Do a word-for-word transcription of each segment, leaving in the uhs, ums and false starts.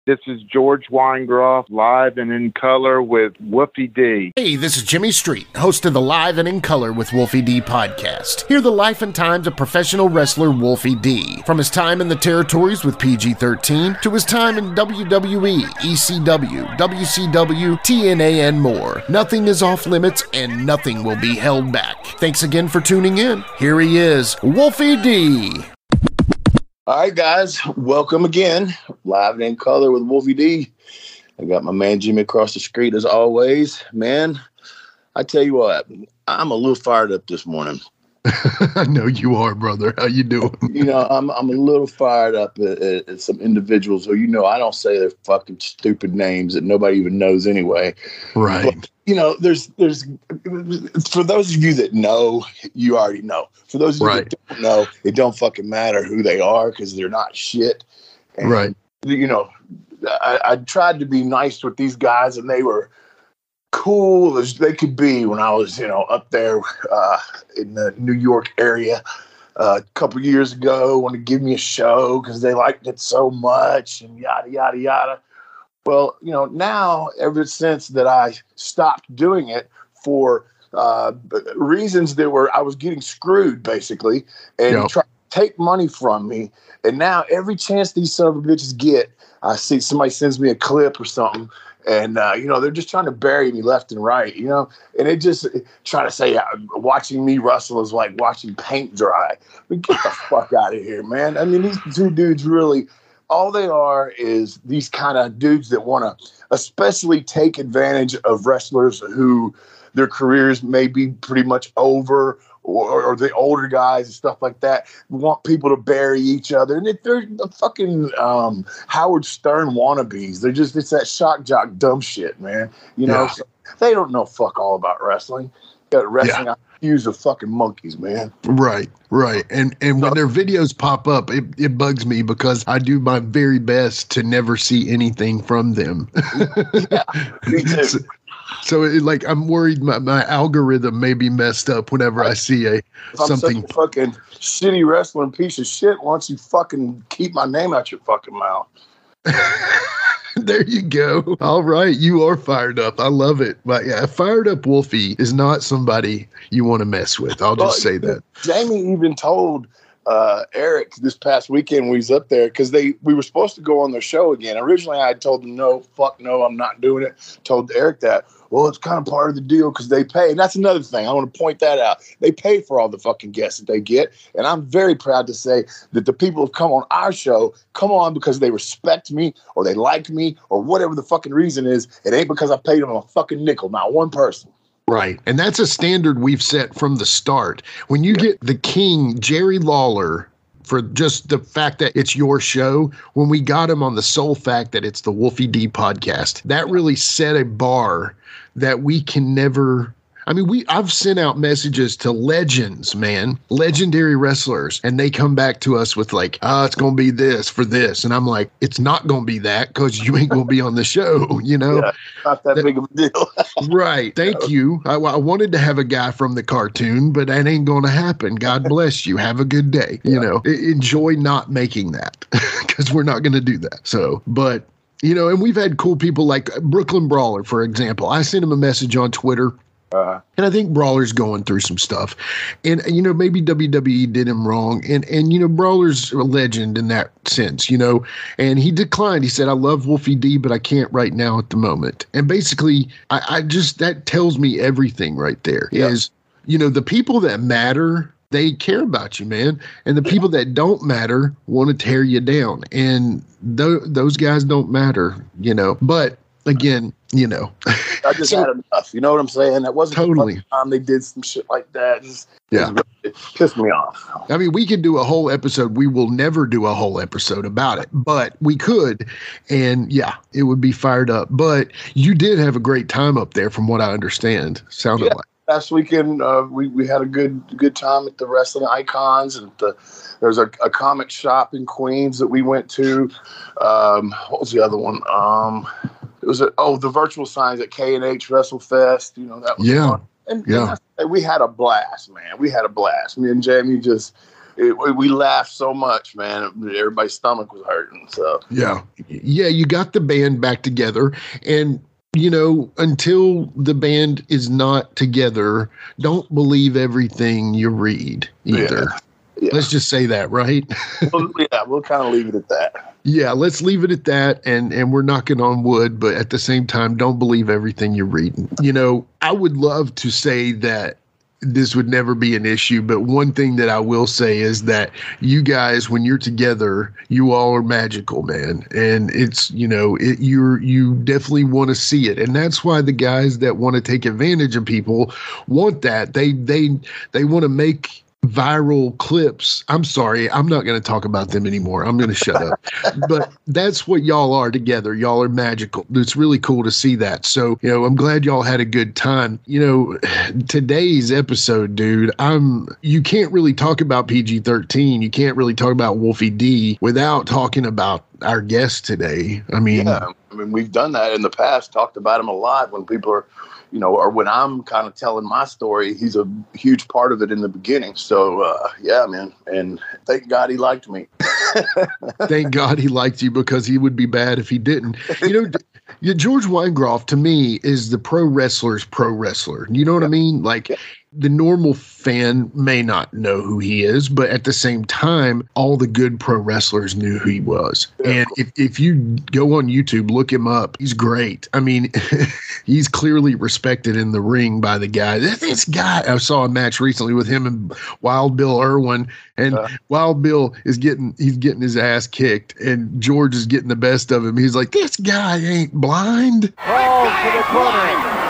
This is George Weingroff, live and in color with Wolfie D. Hey, this is Jimmy Street, host of the Live and in Color with Wolfie D podcast. Hear the life and times of professional wrestler Wolfie D. From his time in the territories with P G thirteen to his time in W W E, E C W, W C W, T N A, and more. Nothing is off limits and nothing will be held back. Thanks again for tuning in. Here he is, Wolfie D. All right, guys, welcome again. Live and in color with Wolfie D. I got my man Jimmy across the street as always. Man, I tell you what, I'm a little fired up this morning. I know you are, brother. How you doing? You know, I'm I'm a little fired up at, at, at some individuals who, you know, I don't say their fucking stupid names that nobody even knows anyway. Right. But, you know, there's there's for those of you that know, you already know. For those of you right. that don't know, it don't fucking matter who they are because they're not shit. And, right. You know, I, I tried to be nice with these guys, and they were cool as they could be when I was, you know, up there uh, in the New York area uh, a couple years ago. Want to give me a show because they liked it so much and yada yada yada. Well, you know, now ever since that I stopped doing it for uh, reasons that were I was getting screwed basically and yep. trying to take money from me, and now every chance these son of a bitches get, I see somebody sends me a clip or something. And, uh, you know, they're just trying to bury me left and right, you know, and it just trying to say uh, watching me wrestle is like watching paint dry. I mean, get the fuck out of here, man. I mean, these two dudes really, all they are is these kind of dudes that want to especially take advantage of wrestlers who their careers may be pretty much over, or, or the older guys and stuff like that want people to bury each other. And if they're the fucking um, Howard Stern wannabes, they're just, it's that shock jock dumb shit, man. You know, yeah. so they don't know fuck all about wrestling. Got wrestling yeah. accused of fucking monkeys, man. Right, right. And and when their videos pop up, it, it bugs me because I do my very best to never see anything from them. Yeah, me too. So, So, it, like, I'm worried my, my algorithm may be messed up whenever I see a if I'm something. such a fucking shitty wrestling piece of shit, why don't you fucking keep my name out your fucking mouth? There you go. All right. You are fired up. I love it. But yeah, fired up Wolfie is not somebody you want to mess with. I'll just well, say that. Jamie even told uh, Eric this past weekend when he was up there, because they we were supposed to go on their show again. Originally, I had told him, no, fuck no, I'm not doing it. Told Eric that. Well, it's kind of part of the deal because they pay. And that's another thing. I want to point that out. They pay for all the fucking guests that they get. And I'm very proud to say that the people who come on our show come on because they respect me or they like me or whatever the fucking reason is. It ain't because I paid them a fucking nickel. Not one person. Right. And that's a standard we've set from the start. When you get the king, Jerry Lawler, for just the fact that it's your show, when we got him on the sole fact that it's the Wolfie D podcast, that really set a bar that we can never. I mean, we I've sent out messages to legends, man, legendary wrestlers, and they come back to us with like, oh, it's going to be this for this. And I'm like, it's not going to be that because you ain't going to be on the show, you know? Yeah, not that, that big of a deal. Right. Thank you. I, I wanted to have a guy from the cartoon, but that ain't going to happen. God bless you. Have a good day. You yeah. know, I, enjoy not making that because we're not going to do that. So, but, you know, and we've had cool people like Brooklyn Brawler, for example. I sent him a message on Twitter. Uh, and I think Brawler's going through some stuff. And, you know, maybe W W E did him wrong. And, and you know, Brawler's a legend in that sense, you know. And he declined. He said, I love Wolfie D, but I can't right now at the moment. And basically, I, I just, that tells me everything right there yeah. is, you know, the people that matter, they care about you, man. And the people that don't matter want to tear you down. And th- those guys don't matter, you know. But again, you know, I just so, had enough. You know what I'm saying? That wasn't totally the time they did some shit like that. Just, yeah, it pissed me off. I mean, we could do a whole episode. We will never do a whole episode about it, but we could, and yeah, it would be fired up. But you did have a great time up there, from what I understand. Sounded yeah. like. Last weekend, uh, we we had a good good time at the Wrestling Icons, and the, there's a, a comic shop in Queens that we went to. Um, what was the other one? Um, it was a, oh the virtual signs at K and H WrestleFest. You know that was yeah, fun. And, yeah. And we had a blast, man. We had a blast. Me and Jamie just it, we laughed so much, man. Everybody's stomach was hurting. So yeah, yeah, you got the band back together, and you know, until the band is not together, don't believe everything you read either. Yeah. Yeah. Let's just say that, right? Well, yeah, we'll kind of leave it at that. Yeah, let's leave it at that, and and we're knocking on wood, but at the same time, don't believe everything you're reading. You know, I would love to say that this would never be an issue, but one thing that I will say is that you guys, when you're together, you all are magical, man, and it's, you know, it, you're you definitely want to see it, and that's why the guys that want to take advantage of people want that. They they they want to make viral clips. I'm sorry, I'm not going to talk about them anymore. I'm going to shut up. But that's what y'all are together. Y'all are magical. It's really cool to see that. So, you know, I'm glad y'all had a good time. You know, today's episode, dude, I'm you can't really talk about P G thirteen. You can't really talk about Wolfie D without talking about our guest today. I mean, yeah, I mean, we've done that in the past, talked about him a lot when people are, you know, or when I'm kind of telling my story. He's a huge part of it in the beginning. So, uh, yeah, man. And thank God he liked me. Thank God he liked you, because he would be bad if he didn't. You know, yeah, George Weingroff, to me, is the pro wrestler's pro wrestler. You know what yeah. I mean? Like, yeah. The normal fan may not know who he is, but at the same time, all the good pro wrestlers knew who he was. Yeah. And if, if you go on YouTube, look him up, he's great. I mean, he's clearly respected in the ring by the guy. This guy, I saw a match recently with him and Wild Bill Irwin, and uh, Wild Bill is getting, he's getting his ass kicked, and George is getting the best of him. He's like, this guy ain't blind. Oh, to the corner.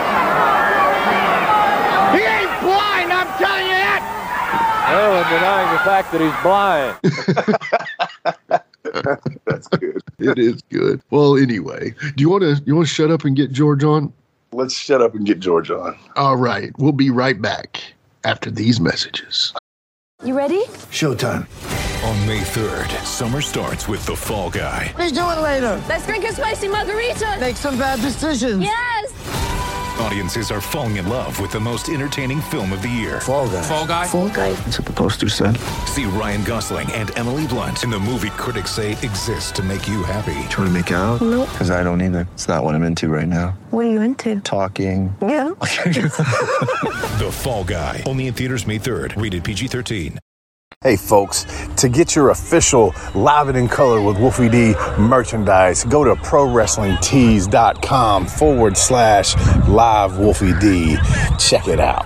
Oh, and denying the fact that he's blind. That's good. It is good. Well, anyway, do you want to you want to shut up and get George on? Let's shut up and get George on. All right, we'll be right back after these messages. You ready? Showtime. On May third, summer starts with The Fall Guy. What are you doing later? Let's drink a spicy margarita. Make some bad decisions. Yes. Audiences are falling in love with the most entertaining film of the year. Fall Guy. Fall Guy? Fall Guy. That's what the poster said. See Ryan Gosling and Emily Blunt in the movie critics say exists to make you happy. Trying to make it out? Nope. Because I don't either. It's not what I'm into right now. What are you into? Talking. Yeah. The Fall Guy. Only in theaters May third. Rated P G thirteen. Hey folks, to get your official Live It in Color with Wolfie D merchandise, go to ProWrestlingTees.com forward slash live Wolfie D. Check it out.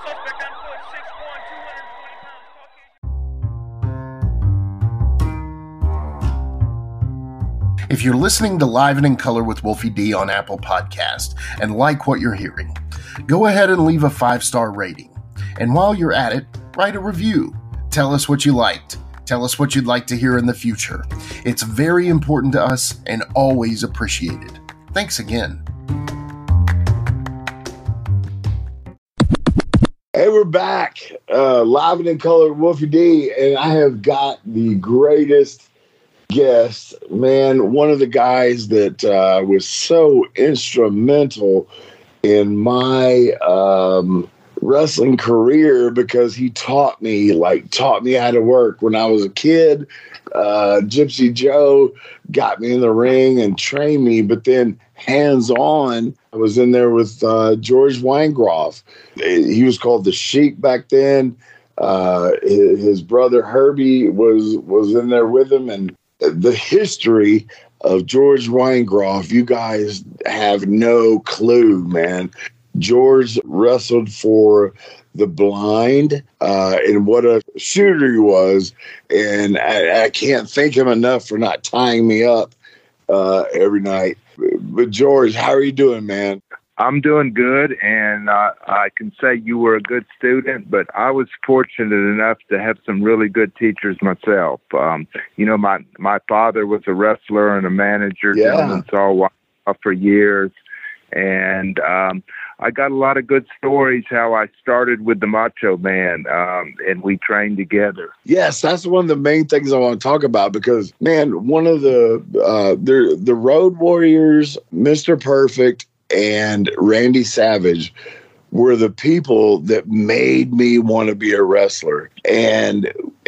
If you're listening to Live and in Color with Wolfie D on Apple Podcast and like what you're hearing, go ahead and leave a five-star rating. And while you're at it, write a review. Tell us what you liked. Tell us what you'd like to hear in the future. It's very important to us and always appreciated. Thanks again. Hey, we're back. Uh, Live and in Color with Wolfie D, and I have got the greatest guest, man. One of the guys that uh, was so instrumental in my um, wrestling career, because he taught me, like, taught me how to work when I was a kid. Uh, Gypsy Joe got me in the ring and trained me, but then hands-on, I was in there with uh, George Weingroff. He was called the Sheik back then. Uh, his, his brother Herbie was was in there with him, and the history of George Weingroff, you guys have no clue, man. George wrestled for the blind, uh, and what a shooter he was. And I, I can't thank him enough for not tying me up uh, every night. But George, how are you doing, man? I'm doing good, and uh, I can say you were a good student, but I was fortunate enough to have some really good teachers myself. Um, you know, my, my father was a wrestler and a manager yeah. down in Saw for years, and um, I got a lot of good stories how I started with the Macho Man, um, and we trained together. Yes, that's one of the main things I want to talk about, because, man, one of the uh, the, the Road Warriors, Mister Perfect, and Randy Savage were the people that made me want to be a wrestler. And,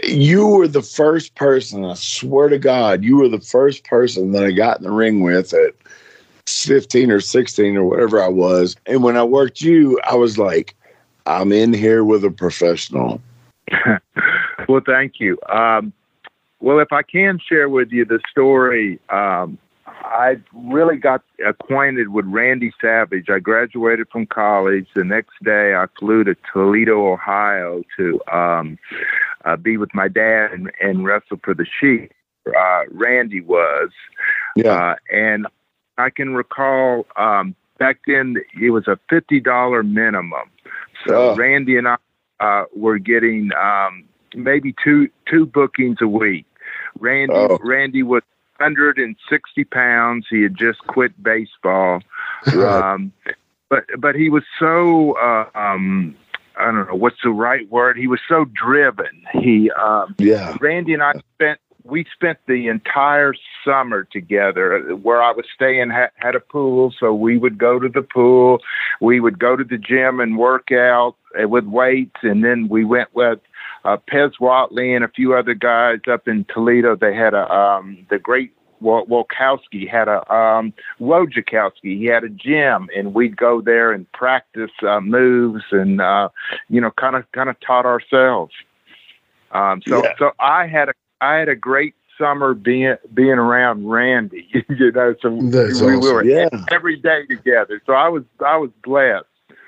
you were the first person, I swear to God, you were the first person that I got in the ring with at fifteen or sixteen or whatever I was. And when I worked you, I was like, I'm in here with a professional. Well, thank you. Um, well, if I can share with you the story, um, I really got acquainted with Randy Savage. I graduated from college. The next day, I flew to Toledo, Ohio to um, uh, be with my dad and, and wrestle for the Sheik. Uh, Randy was. Yeah. Uh, and I can recall um, back then, it was a fifty dollars minimum. So oh. Randy and I uh, were getting um, maybe two two bookings a week. Randy oh. Randy was one hundred sixty pounds. He had just quit baseball, um, but but he was so uh, um, I don't know what's the right word. He was so driven. He um, yeah. Randy and I spent we spent the entire summer together. Where I was staying had, had a pool, so we would go to the pool. We would go to the gym and work out with weights, and then we went with uh, Pez Watley and a few other guys up in Toledo. They had a um, the great Wolkowski had a um, Wojciechowski. He had a gym, and we'd go there and practice uh, moves, and uh, you know, kind of kind of taught ourselves. Um, so yeah. so I had a I had a great summer being being around Randy. you know, so That's we, awesome. we were Yeah. every day together. So I was I was blessed.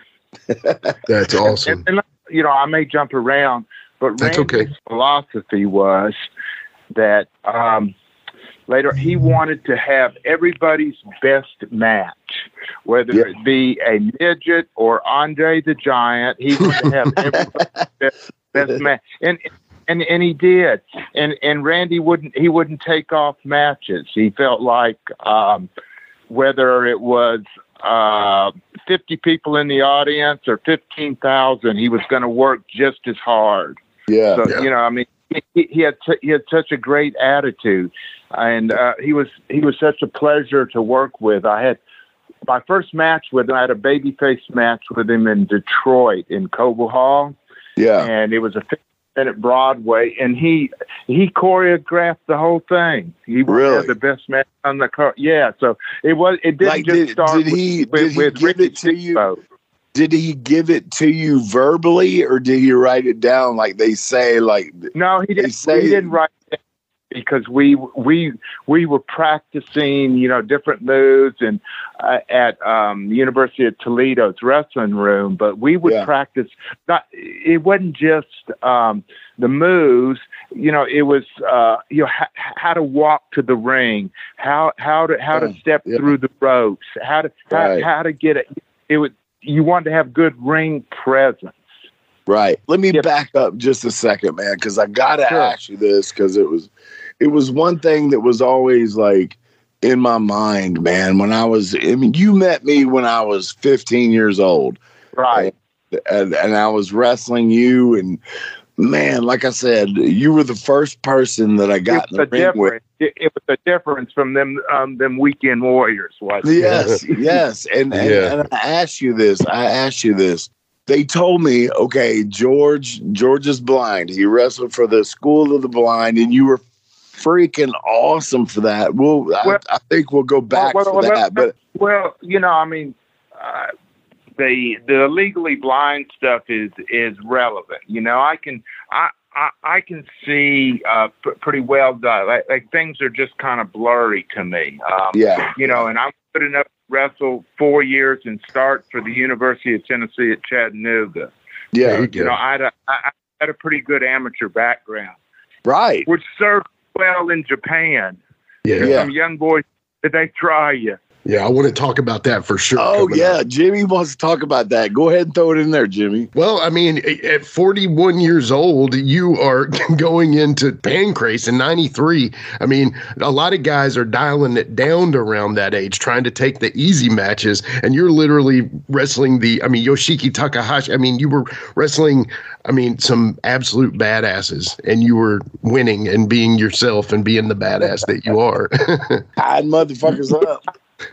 That's awesome. And, and, you know, I may jump around, but That's Randy's okay. philosophy was that um, later he wanted to have everybody's best match, whether Yeah. it be a midget or Andre the Giant. He wanted to have everybody's best, best match, and and and he did. And and Randy wouldn't he wouldn't take off matches. He felt like um, whether it was uh, fifty people in the audience or fifteen thousand, he was going to work just as hard. Yeah. So, Yeah. you know, I mean, he, he had t- he had such a great attitude, and uh, he was he was such a pleasure to work with. I had my first match with him. I had a babyface match with him in Detroit in Coble Hall, Yeah. and it was a minute Broadway, and he he choreographed the whole thing. He Really? had the best match on the car. Yeah, so it was. It didn't Like, just did- start did with, he- with, did he with give Ricky it to you? Steamboat. Did he give it to you verbally, or did he write it down like they say? Like, No, he didn't. say- He didn't write it because we we we were practicing, you know, different moves and uh, at um, the University of Toledo's wrestling room. But we would Yeah. practice. Not it wasn't just um, the moves. You know, it was uh, you know ha- how to walk to the ring, how how to how Yeah, to step yeah. through the ropes, how to how, Right. how to get it. It would you wanted to have good ring presence. right. Let me Yep. back up just a second, man, because I gotta Sure. ask you this, because it was it was one thing that was always like in my mind, man. When I was, I mean, you met me when I was fifteen years old, Right. and and I was wrestling you, and man, like I said, you were the first person that I got It in was the a ring with. difference. It, it was a difference from them, um, them weekend warriors. Was Yes, yes. And, and, Yeah. and I asked you this. I asked you this. They told me, okay, George, George is blind. He wrestled for the School of the Blind, and you were freaking awesome for that. We'll, Well- I, I think we'll go back well, for well, that. But well, you know, I mean, uh, the the legally blind stuff is is relevant. You know, I can I. I, I can see uh, p- pretty well done. Like, like things are just kind of blurry to me. Um, yeah, You know, and I'm good enough to wrestle four years and start for the University of Tennessee at Chattanooga. yeah, There you You know, I had a, I I had a pretty good amateur background, right. which served well in Japan. Yeah. Yeah. Some young boys, did they try you? Yeah, I want to talk about that for sure. Oh coming yeah, up. Jimmy wants to talk about that. Go ahead and throw it in there, Jimmy. Well, I mean, at forty-one years old, you are going into Pancrase in ninety-three. I mean, a lot of guys are dialing it down to around that age, trying to take the easy matches, and you're literally wrestling the, I mean, Yoshiki Takahashi. I mean, you were wrestling, I mean, some absolute badasses, and you were winning and being yourself and being the badass that you are. Hide motherfuckers up.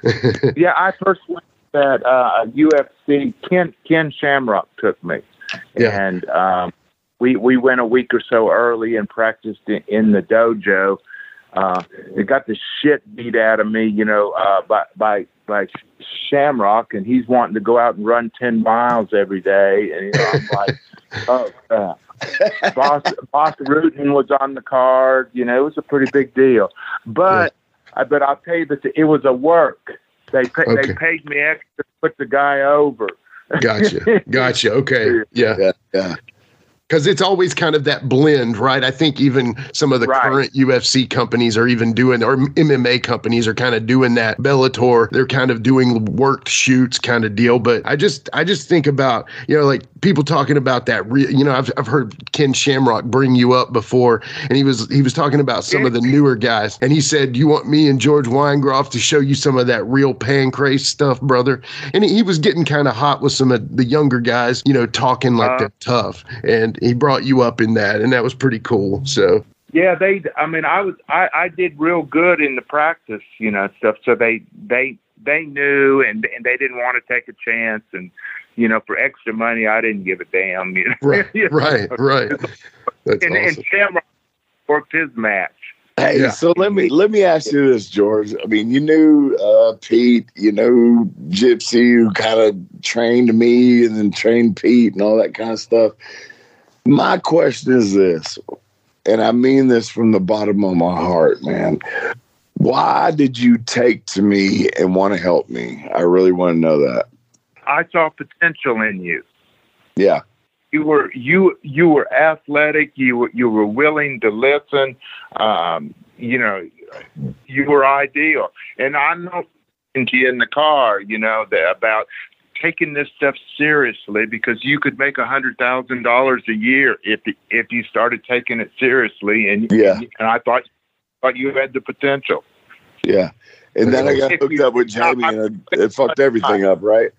Yeah, I first went at uh, U F C. Ken Ken Shamrock took me, Yeah. and um, we we went a week or so early and practiced in, in the dojo. Uh, it got the shit beat out of me, you know, uh, by by by Shamrock, and he's wanting to go out and run ten miles every day, and you know, I'm like, oh, uh, Boss Boss Rutan was on the card, you know, it was a pretty big deal, but yeah. I, but I'll tell you that it was a work. They pay, okay. they paid me extra to put the guy over. Gotcha, gotcha. Okay, yeah, yeah. yeah. Because it's always kind of that blend, right? I think even some of the right. current U F C companies are even doing, or M M A companies are kind of doing that. Bellator, they're kind of doing worked shoots kind of deal. But I just, I just think about, you know, like people talking about that. Re- you know, I've I've heard Ken Shamrock bring you up before, and he was he was talking about some of the newer guys, and he said, "You want me and George Weingroff to show you some of that real pancrase stuff, brother?" And he, he was getting kind of hot with some of the younger guys, you know, talking like uh, they're tough, and he brought you up in that, and that was pretty cool. So yeah, they. I mean, I was I, I did real good in the practice, you know, stuff. So they they they knew, and and they didn't want to take a chance, and you know, for extra money, I didn't give a damn. You know? Right, you know? right, right. That's and, awesome. and Shamrock worked his match. Hey, yeah. so let me let me ask you this, George. I mean, you knew uh, Pete, you know Gypsy, who kind of trained me and then trained Pete and all that kind of stuff. My question is this, and I mean this from the bottom of my heart, man. Why did you take to me and want to help me? I really want to know that. I saw potential in you. Yeah. You were you you were athletic. You were you were willing to listen. Um, you know, you were ideal. And I know in the car, you know, that about taking this stuff seriously, because you could make a hundred thousand dollars a year if if you started taking it seriously. And yeah, and I thought thought you had the potential. Yeah, and then I got hooked up with Jamie, and it, it fucked everything up, right?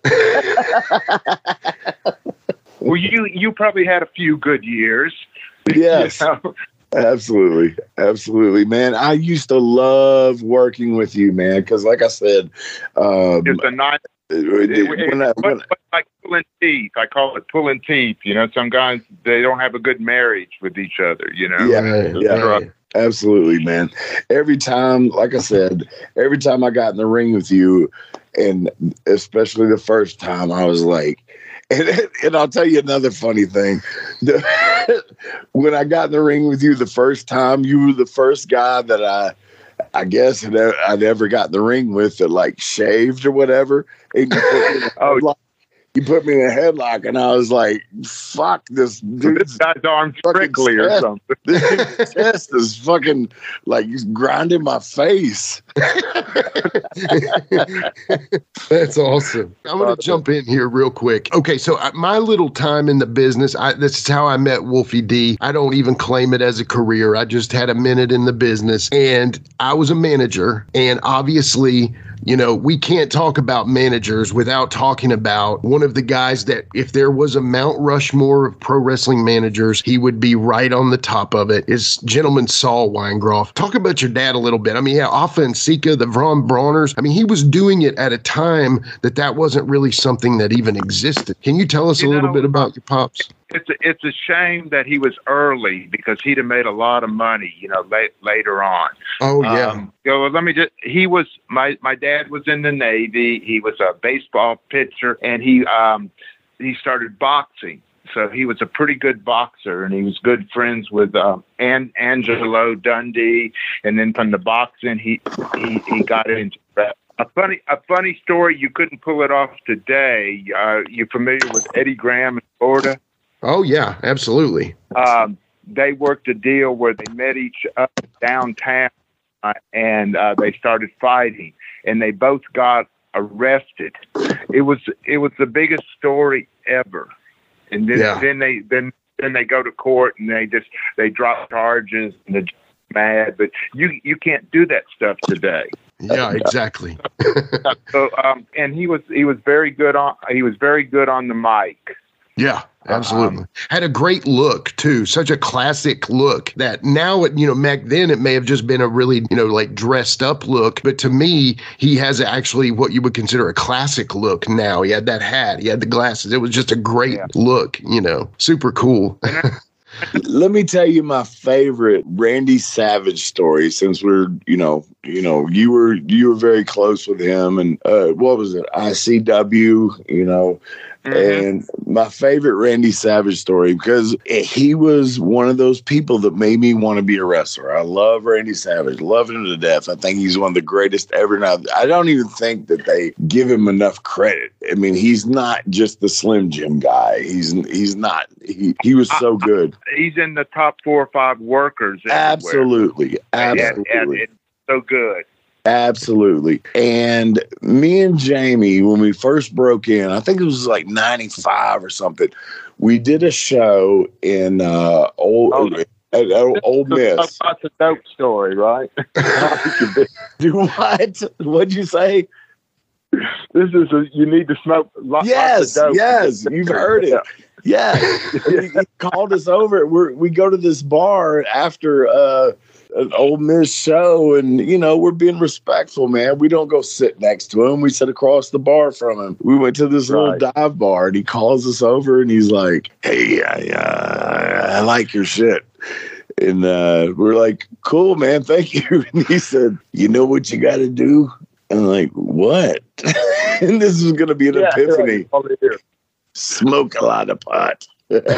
Well, you you probably had a few good years. Yes, you know? Absolutely, absolutely, man. I used to love working with you, man, because like I said, um, it's a nice. It, it, when I, when but, but like pulling teeth, I call it pulling teeth. You know, some guys, they don't have a good marriage with each other. You know, yeah, right, yeah, right. Absolutely, man. Every time, like I said, every time I got in the ring with you, and especially the first time, I was like, and, and I'll tell you another funny thing. The, when I got in the ring with you the first time, you were the first guy that I. I guess I'd ever got in the ring with that like shaved or whatever. And you, put me oh, headlock, you put me in a headlock, and I was like, "Fuck this dude! This guy's arm prickly or something. This dude's chest is fucking like he's grinding my face." That's awesome. I'm going to jump in here real quick. Okay, so I, my little time in the business, I, this is how I met Wolfie D. I don't even claim it as a career. I just had a minute in the business, and I was a manager, and obviously, you know, we can't talk about managers without talking about one of the guys that if there was a Mount Rushmore of pro wrestling managers, he would be right on the top of it, is gentleman Saul Weingroff. Talk about your dad a little bit. I mean, yeah, Afa and Sika, the Von Brauners. I mean, he was doing it at a time that that wasn't really something that even existed. Can you tell us you a little know, bit about your pops? It's a, it's a shame that he was early, because he'd have made a lot of money, you know, late, later on. Oh, yeah. Um, so let me just, he was, my, my dad was in the Navy. He was a baseball pitcher, and he, um, he started boxing. So he was a pretty good boxer, and he was good friends with, um, An- Angelo Dundee. And then from the boxing, he, he, he got into that. A funny, a funny story. You couldn't pull it off today. Uh, you familiar with Eddie Graham in Florida? Oh, yeah, absolutely. Um, they worked a deal where they met each other downtown, uh, and uh, they started fighting, and they both got arrested. It was it was the biggest story ever. And then yeah. then they then then they go to court, and they just they drop charges, and they're mad. But you you can't do that stuff today. Yeah, exactly. so um, and he was he was very good on he was very good on the mic. Yeah, absolutely. Um, Had a great look too. Such a classic look that now, it, you know, back then it may have just been a really, you know, like dressed up look. But to me, he has actually what you would consider a classic look now. He had that hat. He had the glasses. It was just a great yeah. look, you know, super cool. and, Let me tell you my favorite Randy Savage story. Since we're, you know, you know, you were you were very close with him, and uh, what was it? I C W, you know. Mm-hmm. And my favorite Randy Savage story, because he was one of those people that made me want to be a wrestler. I love Randy Savage, love him to death. I think he's one of the greatest ever. Now, I don't even think that they give him enough credit. I mean, he's not just the Slim Jim guy. He's he's not. He, he was so good. He's in the top four or five workers. Absolutely. Absolutely. And, and it's so good. Absolutely. And me and Jamie, when we first broke in, I think it was like ninety-five or something, we did a show in uh, Old, oh, at, at Old Miss. That's a dope story, right? Do what? What'd you say? This is a, you need to smoke lots, yes, lots of dope. Yes, you've heard it. Yeah. he, he called us over. We're, we go to this bar after uh, an Ole Miss show, and, you know, we're being respectful, man. We don't go sit next to him. We sit across the bar from him. We went to this right. little dive bar, and he calls us over, and he's like, hey, I, uh, I like your shit. And uh, we're like, cool, man, thank you. And he said, you know what you got to do? And I'm like, what? And this is going to be an yeah, epiphany. Right. Smoke a lot of pot. That's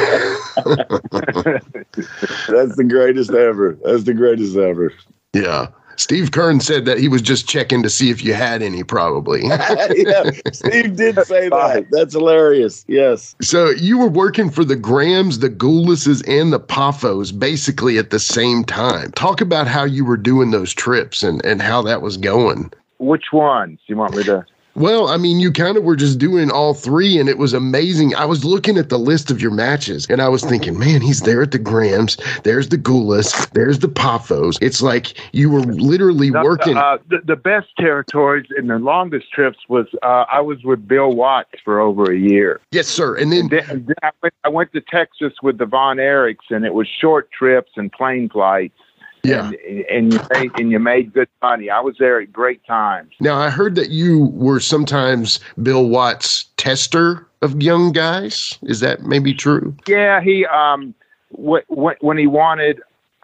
the greatest ever. That's the greatest ever. Yeah. Steve Kern said that he was just checking to see if you had any, probably. Yeah, Steve did say that. That's hilarious. Yes. So you were working for the Grahams, the Goulises, and the Poffos basically at the same time. Talk about how you were doing those trips and, and how that was going. Which ones you want me to? Well, I mean, you kind of were just doing all three, and it was amazing. I was looking at the list of your matches, and I was thinking, man, he's there at the Grahams. There's the Goulas. There's the Poffos. It's like you were literally the, working. Uh, the, the best territories and the longest trips was uh, I was with Bill Watts for over a year. Yes, sir. And then, and then, and then I, went, I went to Texas with the Von Erichs, and it was short trips and plane flights. Yeah, and, and you made and you made good money. I was there at great times. Now I heard that you were sometimes Bill Watts' tester of young guys. Is that maybe true? Yeah, he um w- w- when he wanted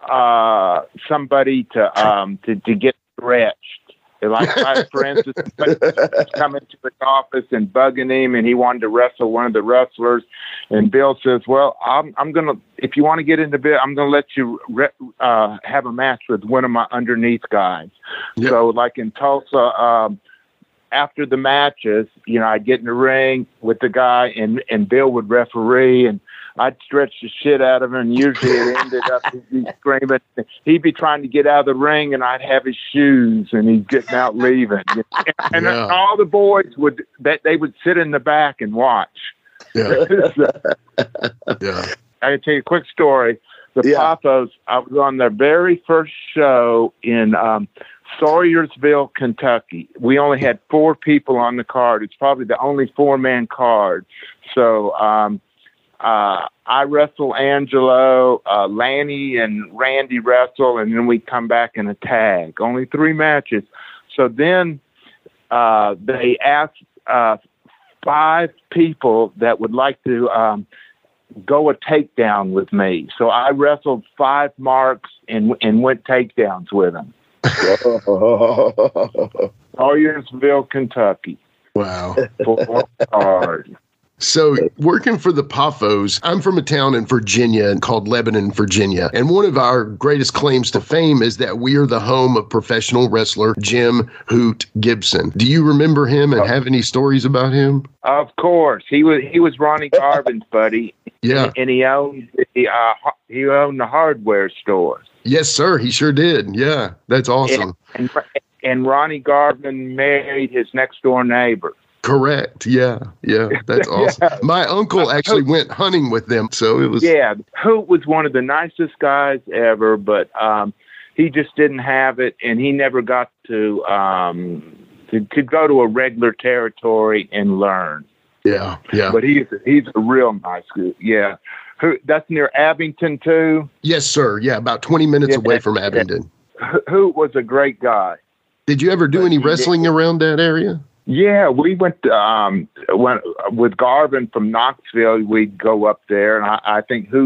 uh somebody to um to, to get stretched. Like, like for instance, coming to the office and bugging him, and he wanted to wrestle one of the wrestlers. And Bill says, "Well, I'm I'm gonna if you want to get into bit, I'm gonna let you re- uh, have a match with one of my underneath guys." Yep. So, like in Tulsa, um, after the matches, you know, I'd get in the ring with the guy, and and Bill would referee, and I'd stretch the shit out of him, and usually it ended up he'd be screaming. He'd be trying to get out of the ring, and I'd have his shoes, and he's getting out leaving. And, and yeah. all the boys would that they would sit in the back and watch. Yeah. so, yeah. I can tell you a quick story. The yeah. Poffos, I was on their very first show in um, Sawyerville, Kentucky. We only had four people on the card. It's probably the only four-man card. So um, uh, I wrestle Angelo, uh, Lanny and Randy wrestle, and then we come back in a tag. Only three matches. So then uh, they asked uh, five people that would like to um, go a takedown with me. So I wrestled five marks and and went takedowns with them. Sawyerville, Kentucky. Wow. Four cards. So working for the Poffos, I'm from a town in Virginia called Lebanon, Virginia. And one of our greatest claims to fame is that we are the home of professional wrestler Jim Hoot Gibson. Do you remember him and have any stories about him? Of course. He was he was Ronnie Garvin's buddy. Yeah. And he owned the, uh, he owned the hardware store. Yes, sir. He sure did. Yeah. That's awesome. And, and, and Ronnie Garvin married his next door neighbor. Correct. Yeah. Yeah. That's awesome. yeah. My uncle actually went hunting with them. So it was. Yeah. Hoot was one of the nicest guys ever, but um, he just didn't have it. And he never got to, um, to, to go to a regular territory and learn. Yeah. Yeah. But he's, he's a real nice guy. Yeah. Who, that's near Abington too? Yes, sir. Yeah. About twenty minutes yeah, away from Abington. Hoot was a great guy. Did you ever do but any wrestling did. around that area? Yeah, we went to, um, went with Garvin from Knoxville. We'd go up there, and I, I think who,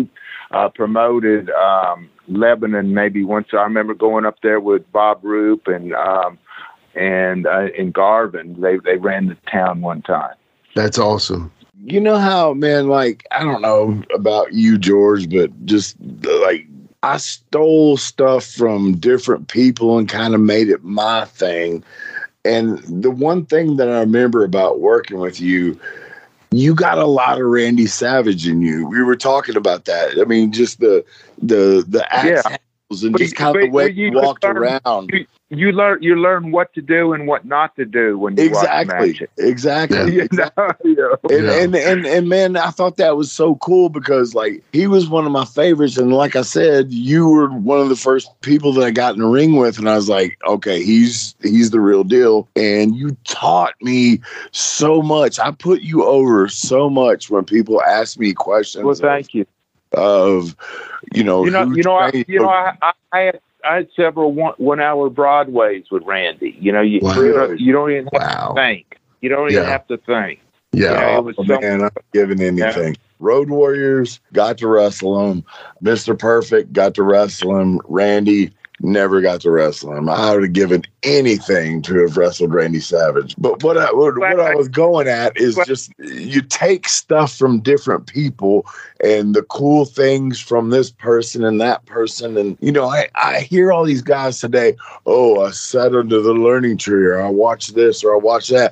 uh, promoted um, Lebanon maybe once. I remember going up there with Bob Roop and um, and uh, and Garvin. They they ran the town one time. That's awesome. You know how, man, like, I don't know about you, George, but just like I stole stuff from different people and kind of made it my thing. And the one thing that I remember about working with you, you got a lot of Randy Savage in you. We were talking about that. I mean, just the the the axe Yeah. handles and But- just kind of but- the way but you you walked learn- around. You, you learn you learn what to do and what not to do when you watch Exactly. matches. Exactly. You know? Yeah. And, Yeah. and and and man, I thought that was so cool because like he was one of my favorites, and like I said, you were one of the first people that I got in the ring with, and I was like, okay, he's he's the real deal. And you taught me so much. I put you over so much when people ask me questions. Well, thank you. Of, you know, You know, who you know, I, trained you know, you. I, I, I had I had several one, one hour Broadways with Randy. You know, you Wow. you, don't, you don't even have Wow. to think. You don't even Yeah. have to think. Yeah. Yeah. it was Oh, so- man, I'm not giving anything. Road Warriors got to wrestle him. Mister Perfect got to wrestle him. Randy never got to wrestle him. I would have given anything to have wrestled Randy Savage. But what I what, what I was going at is just you take stuff from different people and the cool things from this person and that person. And you know, I, I hear all these guys today, oh, I sat under the learning tree, or I watched this, or I watched that.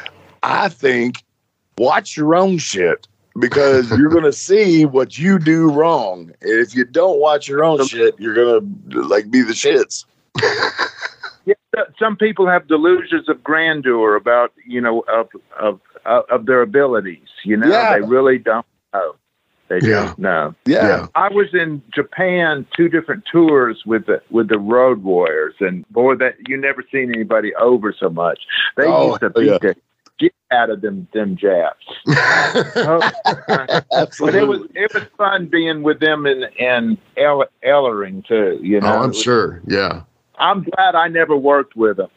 I think watch your own shit because you're going to see what you do wrong. And if you don't watch your own shit, you're going to like be the shits. Yeah, some people have delusions of grandeur about, you know, of of of, of their abilities. You know, Yeah. they really don't know. They Yeah. don't know. Yeah. Yeah. I was in Japan two different tours with the with the Road Warriors, and boy, that you never seen anybody over so much. They Oh, used to beat yeah. the get out of them them Japs. Oh, but Absolutely. it was it was fun being with them and and El- Ellering too. You know, Oh, It I'm was- sure. Yeah. I'm glad I never worked with them.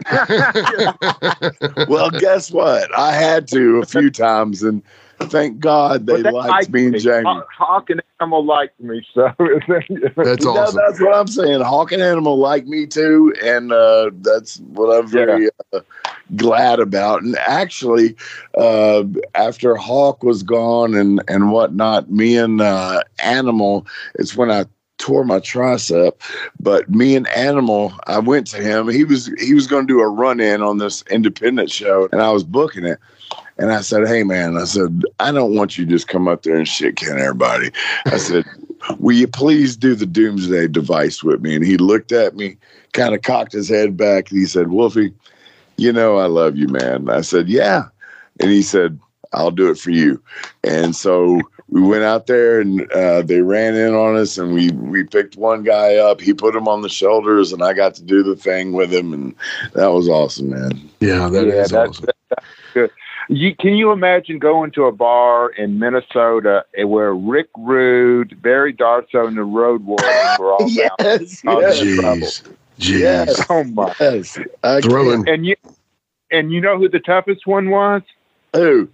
Well, guess what? I had to a few times, and thank God they But they liked me and Jamie. Haw- Hawk and Animal liked me, so That's No, awesome. that's what I'm saying. Hawk and Animal like me too, and uh, that's what I'm very uh, glad about. And actually, uh, after Hawk was gone and and whatnot, me and uh, Animal, it's when I tore my tricep. But me and Animal, I went to him. He was he was going to do a run in on this independent show, and I was booking it. And I said, hey, man, I said, I don't want you to just come up there and shit can everybody. I said, will you please do the Doomsday Device with me? And he looked at me, kind of cocked his head back, and he said, Wolfie, you know I love you, man. I said, yeah. And he said, I'll do it for you. And so we went out there, and uh, they ran in on us, and we, we picked one guy up. He put him on the shoulders, and I got to do the thing with him, and that was awesome, man. Yeah, that is yeah, that's, awesome. that's good. You, can you imagine going to a bar in Minnesota where Rick Rude, Barry Darso, and the Road Warriors were all Yes, down? Oh, yes. Jeez. Jeez. Yes. Oh my! Yes. I Throwing. And you, and you know who the toughest one was? can't- Who?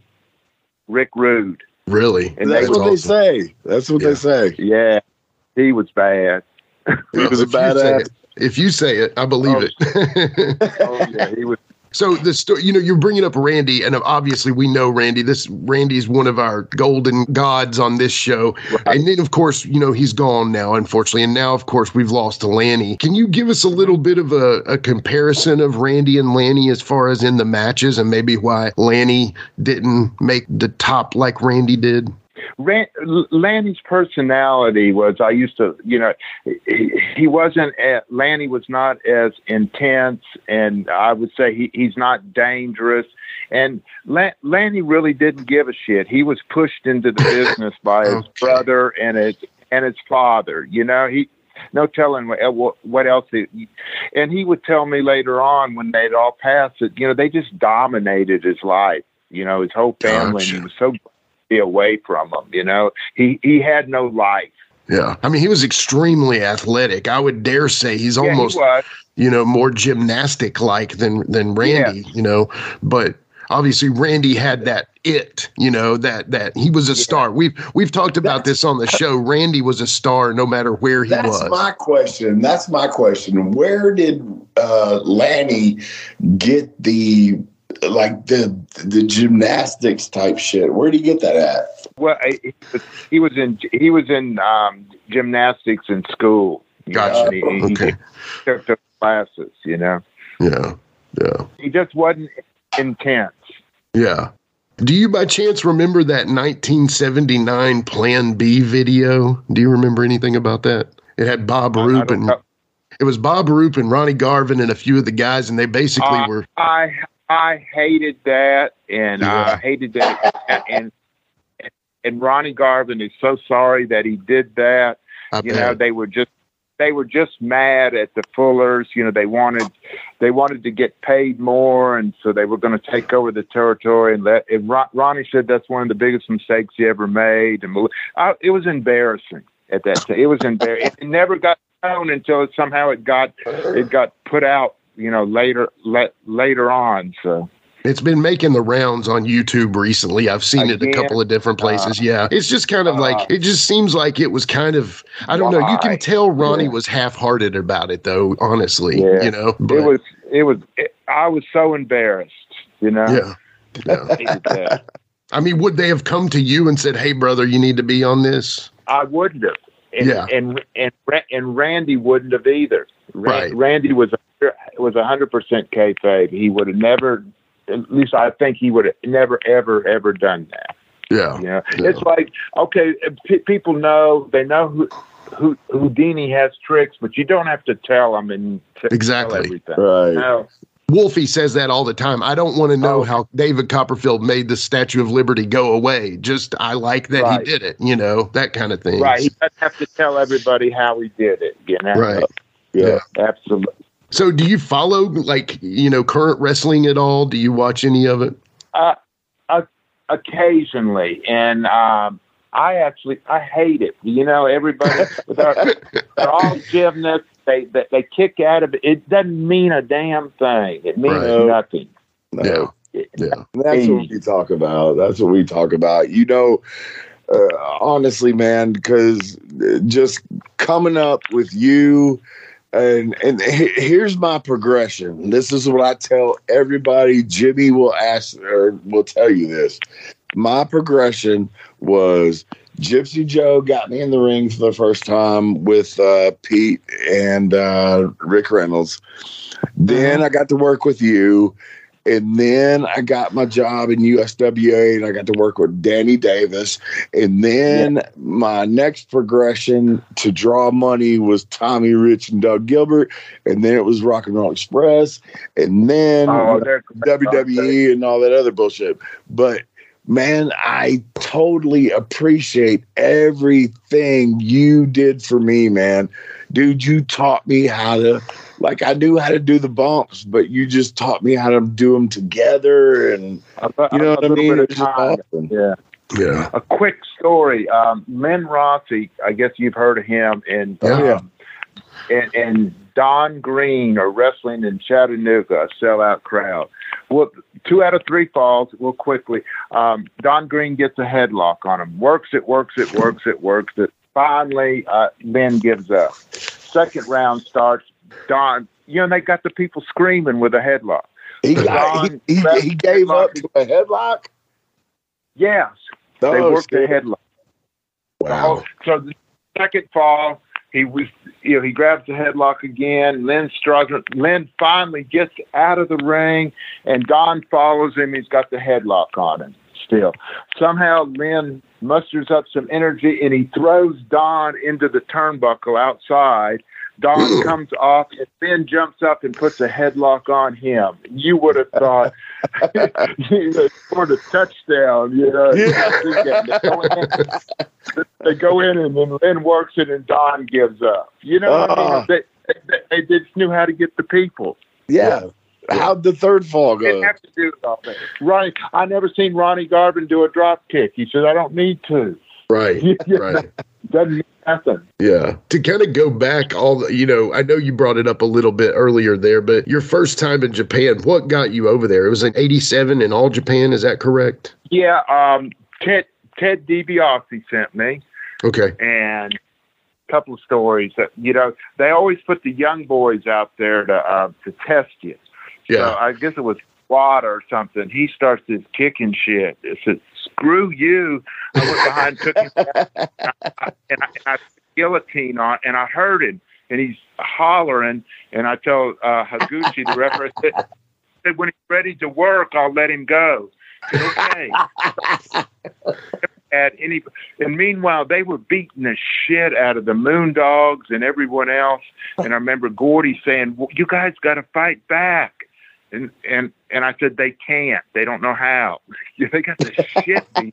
Rick Rude. Really? And That's they what awesome. they say. That's what Yeah. they say. Yeah, he was bad. He was a If you say badass. it- If you say it, I believe Oh. it. Oh yeah, he was. So the story, you know, you're bringing up Randy, and obviously we know Randy. This Randy's one of our golden gods on this show, Right. and then of course, you know, he's gone now, unfortunately, and now of course we've lost to Lanny. Can you give us a little bit of a, a comparison of Randy and Lanny as far as in the matches, and maybe why Lanny didn't make the top like Randy did? Ran, Lanny's personality was, I used to, you know, he, he wasn't, as, Lanny was not as intense, and I would say he, he's not dangerous. And La, Lanny really didn't give a shit. He was pushed into the business by his Okay. brother and his, and his father. You know, he, no telling what, what else. He, and he would tell me later on when they'd all passed that, you know, they just dominated his life, you know, his whole family. Gotcha. And he was so be away from him, you know. He he had no life. Yeah, I mean, he was extremely athletic. I would dare say he's Yeah, almost, he was. you know, more gymnastic like than than Randy. You know, but obviously Randy had that it, you know, that that he was a yeah. star. We've we've talked about that's, this on the show. Randy was a star no matter where he that's was. That's my question. That's my question. Where did uh, Lanny get the like the the gymnastics type shit? Where did he get that at? Well, he was in he was in um, gymnastics in school. Gotcha. He, he, okay. He took the classes, you know. Yeah. Yeah. He just wasn't intense. Yeah. Do you by chance remember that nineteen seventy-nine Plan B video? Do you remember anything about that? It had Bob Roop and it was Bob Roop and Ronnie Garvin and a few of the guys, and they basically uh, were. I I hated that, and yeah. I hated that, and and Ronnie Garvin is so sorry that he did that. I you bet. know, they were just they were just mad at the Fullers. You know, they wanted they wanted to get paid more, and so they were going to take over the territory. And let and Ron, Ronnie said that's one of the biggest mistakes he ever made. And I, it was embarrassing at that time. It was embarrassing. It never got known until it, somehow it got it got put out. You know, later le, later on. So. It's been making the rounds on YouTube recently. I've seen Again, it a couple of different places. Uh, yeah. It's just kind of uh, like, it just seems like it was kind of, I don't why? know. You can tell Ronnie yeah. was half-hearted about it though, honestly, yeah. you know. But, it was, it was, it, I was so embarrassed, you know. Yeah. yeah. I mean, would they have come to you and said, hey, brother, you need to be on this? I wouldn't have. And, yeah. And, and, and Randy wouldn't have either. Right. Randy was was a hundred percent kayfabe. He would have never, at least I think he would have never, ever, ever done that. Yeah. You know, yeah. It's like, okay, p- people know, they know who, who, Houdini has tricks, but you don't have to tell them and t- exactly. tell everything. Right. No. Wolfie says that all the time. I don't want to know oh. how David Copperfield made the Statue of Liberty go away. Just, I like that right. he did it, you know, that kind of thing. Right. He doesn't have to tell everybody how he did it. You know? Right. Yeah, yeah, absolutely. So do you follow, like, you know, current wrestling at all? Do you watch any of it? Uh, uh occasionally. And um, I actually, I hate it. You know, everybody, they're, they're all gymnasts. They, they, they kick out of it. It doesn't mean a damn thing. It means right. nothing. No. Yeah. yeah. That's what we talk about. That's what we talk about. You know, uh, honestly, man, because just coming up with you, And and here's my progression. This is what I tell everybody. Jimmy will ask or will tell you this. My progression was Gypsy Joe got me in the ring for the first time with uh, Pete and uh, Rick Reynolds. Then I got to work with you. And then I got my job in U S W A and I got to work with Danny Davis. And then yeah. my next progression to draw money was Tommy Rich and Doug Gilbert. And then it was Rock and Roll Express. And then oh, W W E and all that other bullshit. But man, I totally appreciate everything you did for me, man. Dude, you taught me how to, like, I knew how to do the bumps, but you just taught me how to do them together. And, you know what I mean? It's awesome. Yeah. Yeah. A quick story. Um, Len Rossi, I guess you've heard of him. And, oh, yeah. um, and, and Don Green are wrestling in Chattanooga, a sellout crowd. Well, two out of three falls real quickly. Um, Don Green gets a headlock on him. Works it, works it, works it, works it. Finally, uh, Ben gives up. Second round starts. Don, you know, they got the people screaming with a headlock. He, Don, he, he, he gave up to a headlock? Yes. Oh, they worked shit. the headlock. Wow. So the second fall, he was, you know, he grabs the headlock again. Len struggles. Len finally gets out of the ring, and Don follows him. He's got the headlock on him still. Somehow Len musters up some energy, and he throws Don into the turnbuckle outside. Don comes off, and Ben jumps up and puts a headlock on him. You would have thought you know, scored a touchdown. You know, yeah. they, go in, they go in, and then Len works it, and Don gives up. You know, what uh, I mean? they, they, they just knew how to get the people. Yeah. How'd the third fall go? Didn't have to do it all that. Ronnie, I never seen Ronnie Garvin do a drop kick. He said, "I don't need to." Right, Yeah, right. Doesn't mean nothing. Yeah. To kind of go back all the, you know, I know you brought it up a little bit earlier there, but your first time in Japan, what got you over there? It was in eighty-seven in All Japan, is that correct? Yeah, um, Ted, Ted DiBiase sent me. Okay. And a couple of stories that, you know, they always put the young boys out there to uh, to test you. Yeah. So I guess it was water or something. He starts this kicking shit. It said, screw you. I went behind, took him back, and I, and I, I guillotine on, and I heard him, and he's hollering, and I told uh, Higuchi, the referee, I said, said, when he's ready to work, I'll let him go. Said, okay. At any, and meanwhile, they were beating the shit out of the Moondogs and everyone else. And I remember Gordy saying, well, you guys got to fight back. And, and, and I said, they can't. They don't know how. They got the shit beat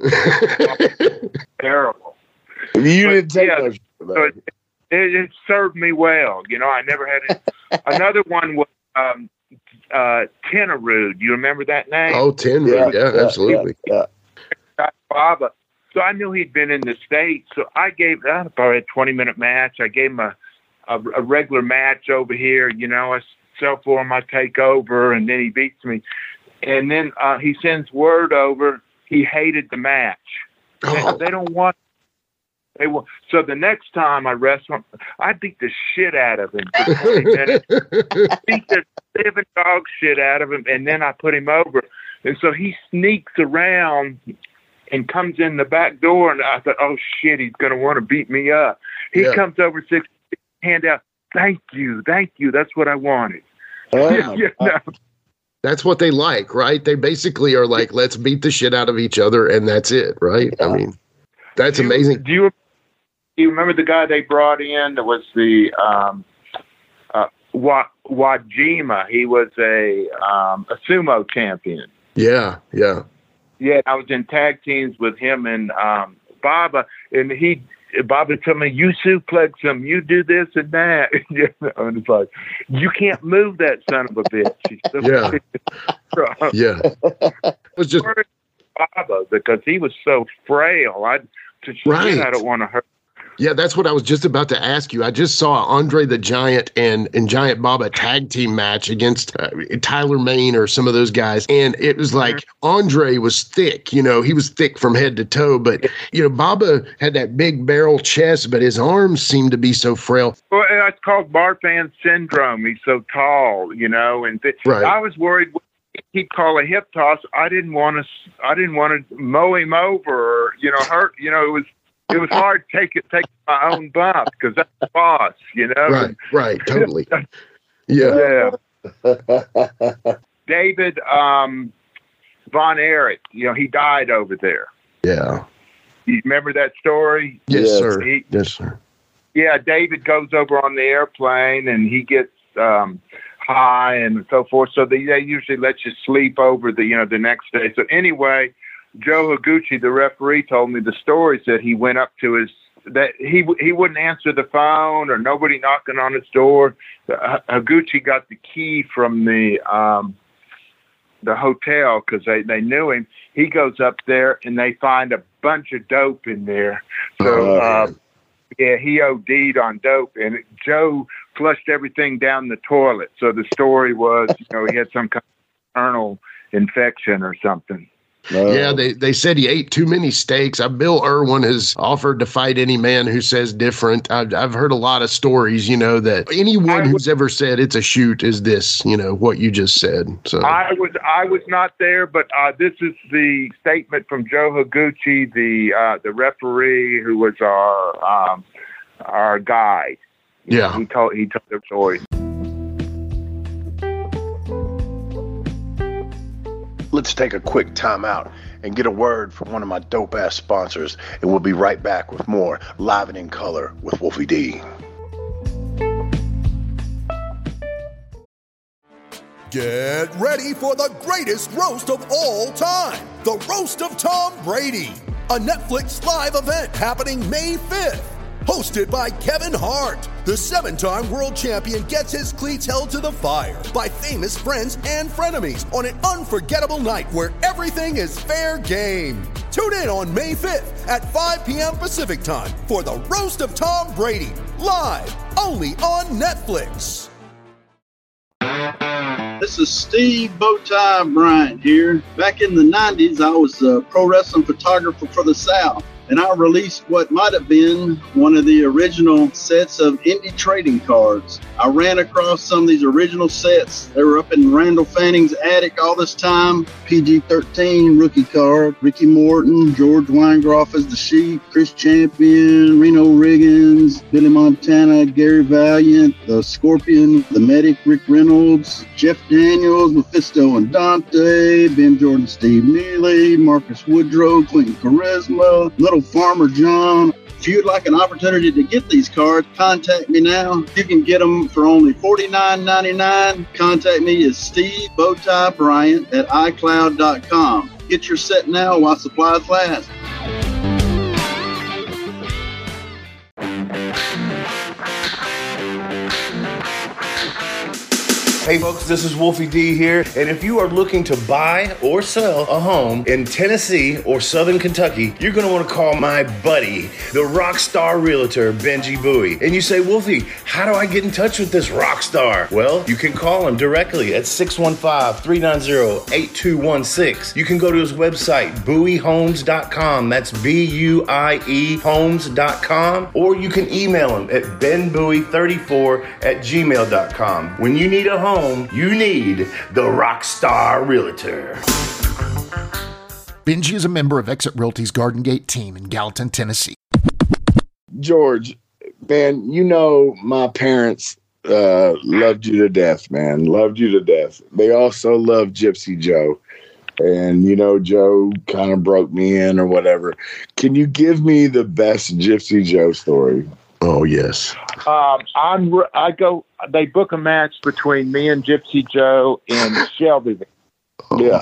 out. Terrible. You But, didn't take yeah, those. so it, it, it served me well. You know, I never had it. Another one was um, uh, Tenaru. Do you remember that name? Oh, ten, yeah, yeah, yeah, absolutely. Yeah, yeah. Baba. So I knew he'd been in the States. So I gave uh, probably a twenty minute match. I gave him a, a, a regular match over here. You know, I sell for him, I take over, and then he beats me. And then uh, he sends word over. He hated the match. Oh. They, they don't want. They will. So the next time I wrestle him, I beat the shit out of him for twenty minutes. Beat the living dog shit out of him, and then I put him over. And so he sneaks around and comes in the back door, and I thought, oh shit, he's going to want to beat me up. He Yeah. comes over, six hand out, thank you, thank you, that's what I wanted. Oh, You know? That's what they like, right? They basically are like, let's beat the shit out of each other, and that's it, right? I mean, that's Do you- amazing. Do you, do you remember the guy they brought in that was the um, uh, Wa- Wajima? He was a, um, a sumo champion. Yeah, yeah. Yeah, I was in tag teams with him and um, Baba, and he Baba told me, you suplex him, you do this and that. You know, and it's like, you can't move that son of a bitch. He's so Yeah. Yeah. It was just Baba because he was so frail. I to shit, Right. I don't want to hurt. Yeah, that's what I was just about to ask you. I just saw Andre the Giant and, and Giant Baba tag team match against uh, Tyler Maine or some of those guys. And it was like Andre was thick, you know, he was thick from head to toe. But, you know, Baba had that big barrel chest, but his arms seemed to be so frail. Well, it's called Barfan syndrome. He's so tall, you know, and th- Right. I was worried he'd call a hip toss. I didn't want to. I didn't want to mow him over, or, you know, hurt. You know, it was. It was hard to take it, take my own bump because that's the boss, you know. Right, right, totally. Yeah. Yeah. David um, Von Erich, you know, he died over there. Yeah. You remember that story? Yes, Yes. sir. He- Yes, sir. Yeah, David goes over on the airplane and he gets um, high and so forth. So they, they usually let you sleep over the, you know, the next day. So anyway, Joe Higuchi, the referee, told me the story. Said he went up to his that he he wouldn't answer the phone or nobody knocking on his door. Uh, Higuchi got the key from the um, the hotel because they, they knew him. He goes up there and they find a bunch of dope in there. So uh, yeah, he O D'd on dope, and Joe flushed everything down the toilet. So the story was, you know, he had some kind of internal infection or something. No. Yeah, they, they said he ate too many steaks. Uh, Bill Irwin has offered to fight any man who says different. I've, I've heard a lot of stories, you know, that anyone who's ever said it's a shoot is this, you know, what you just said. So I was I was not there, but uh, this is the statement from Joe Higuchi, the uh, the referee who was our um, our guide. Yeah. He told he told the story. Let's take a quick time out and get a word from one of my dope-ass sponsors, and we'll be right back with more Live and in Color with Wolfie D. Get ready for the greatest roast of all time, the Roast of Tom Brady, a Netflix live event happening May fifth. Hosted by Kevin Hart, the seven-time world champion gets his cleats held to the fire by famous friends and frenemies on an unforgettable night where everything is fair game. Tune in on May fifth at five p.m. Pacific Time for the Roast of Tom Brady, live only on Netflix. This is Steve Bowtie Bryant here. Back in the nineties, I was a pro wrestling photographer for the South, and I released what might have been one of the original sets of indie trading cards. I ran across some of these original sets. They were up in Randall Fanning's attic all this time. P G thirteen rookie card, Ricky Morton, George Weingroff as the Sheep, Chris Champion, Reno Riggins, Billy Montana, Gary Valiant, the Scorpion, the Medic, Rick Reynolds, Jeff Daniels, Mephisto and Dante, Ben Jordan, Steve Neely, Marcus Woodrow, Clinton Charisma, Little Farmer John. If you'd like an opportunity to get these cards, contact me now. You can get them for only forty-nine ninety-nine. Contact me at Steve Bowtie Bryant at i cloud dot com. Get your set now while supplies last. Hey folks, this is Wolfie D here, and if you are looking to buy or sell a home in Tennessee or Southern Kentucky, you're going to want to call my buddy, the rock star realtor, Benji Bowie. And you say, Wolfie, how do I get in touch with this rock star? Well, you can call him directly at six one five, three nine zero, eight two one six. You can go to his website, bowie homes dot com. That's B U I E homes dot com. Or you can email him at ben bowie thirty-four at gmail dot com. When you need a home, you need the Rockstar Realtor. Benji is a member of Exit Realty's Garden Gate team in Gallatin, Tennessee. George, man, you know my parents uh, loved you to death, man. Loved you to death. They also loved Gypsy Joe. And, you know, Joe kind of broke me in or whatever. Can you give me the best Gypsy Joe story? Oh, yes. Um, I'm. I go. They book a match between me and Gypsy Joe in Shelbyville. Yeah.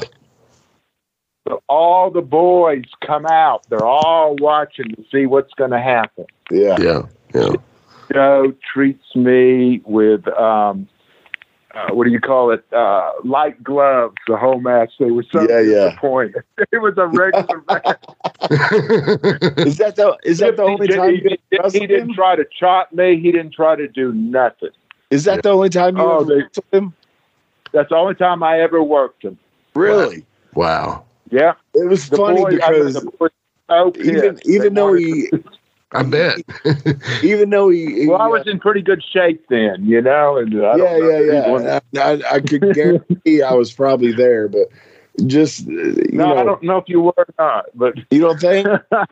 So all the boys come out. They're all watching to see what's going to happen. Yeah. Yeah. Yeah. Joe treats me with um, uh, what do you call it? Uh, light gloves. The whole match. They were so yeah, yeah. disappointed. It was a regular match. Is that the is that the only time he, you he, he didn't try to chop me? He didn't try to do nothing. Is that the only time you oh, ever they, worked with him? That's the only time I ever worked him. Really? Wow. Yeah. It was the funny boy, because I mean, the so even even though he, I bet, even though he, he well, I was in pretty good shape then, you know, and I yeah, don't know yeah, yeah. I, I, I could guarantee I was probably there, but just you no, know, I don't know if you were or not, but you don't think?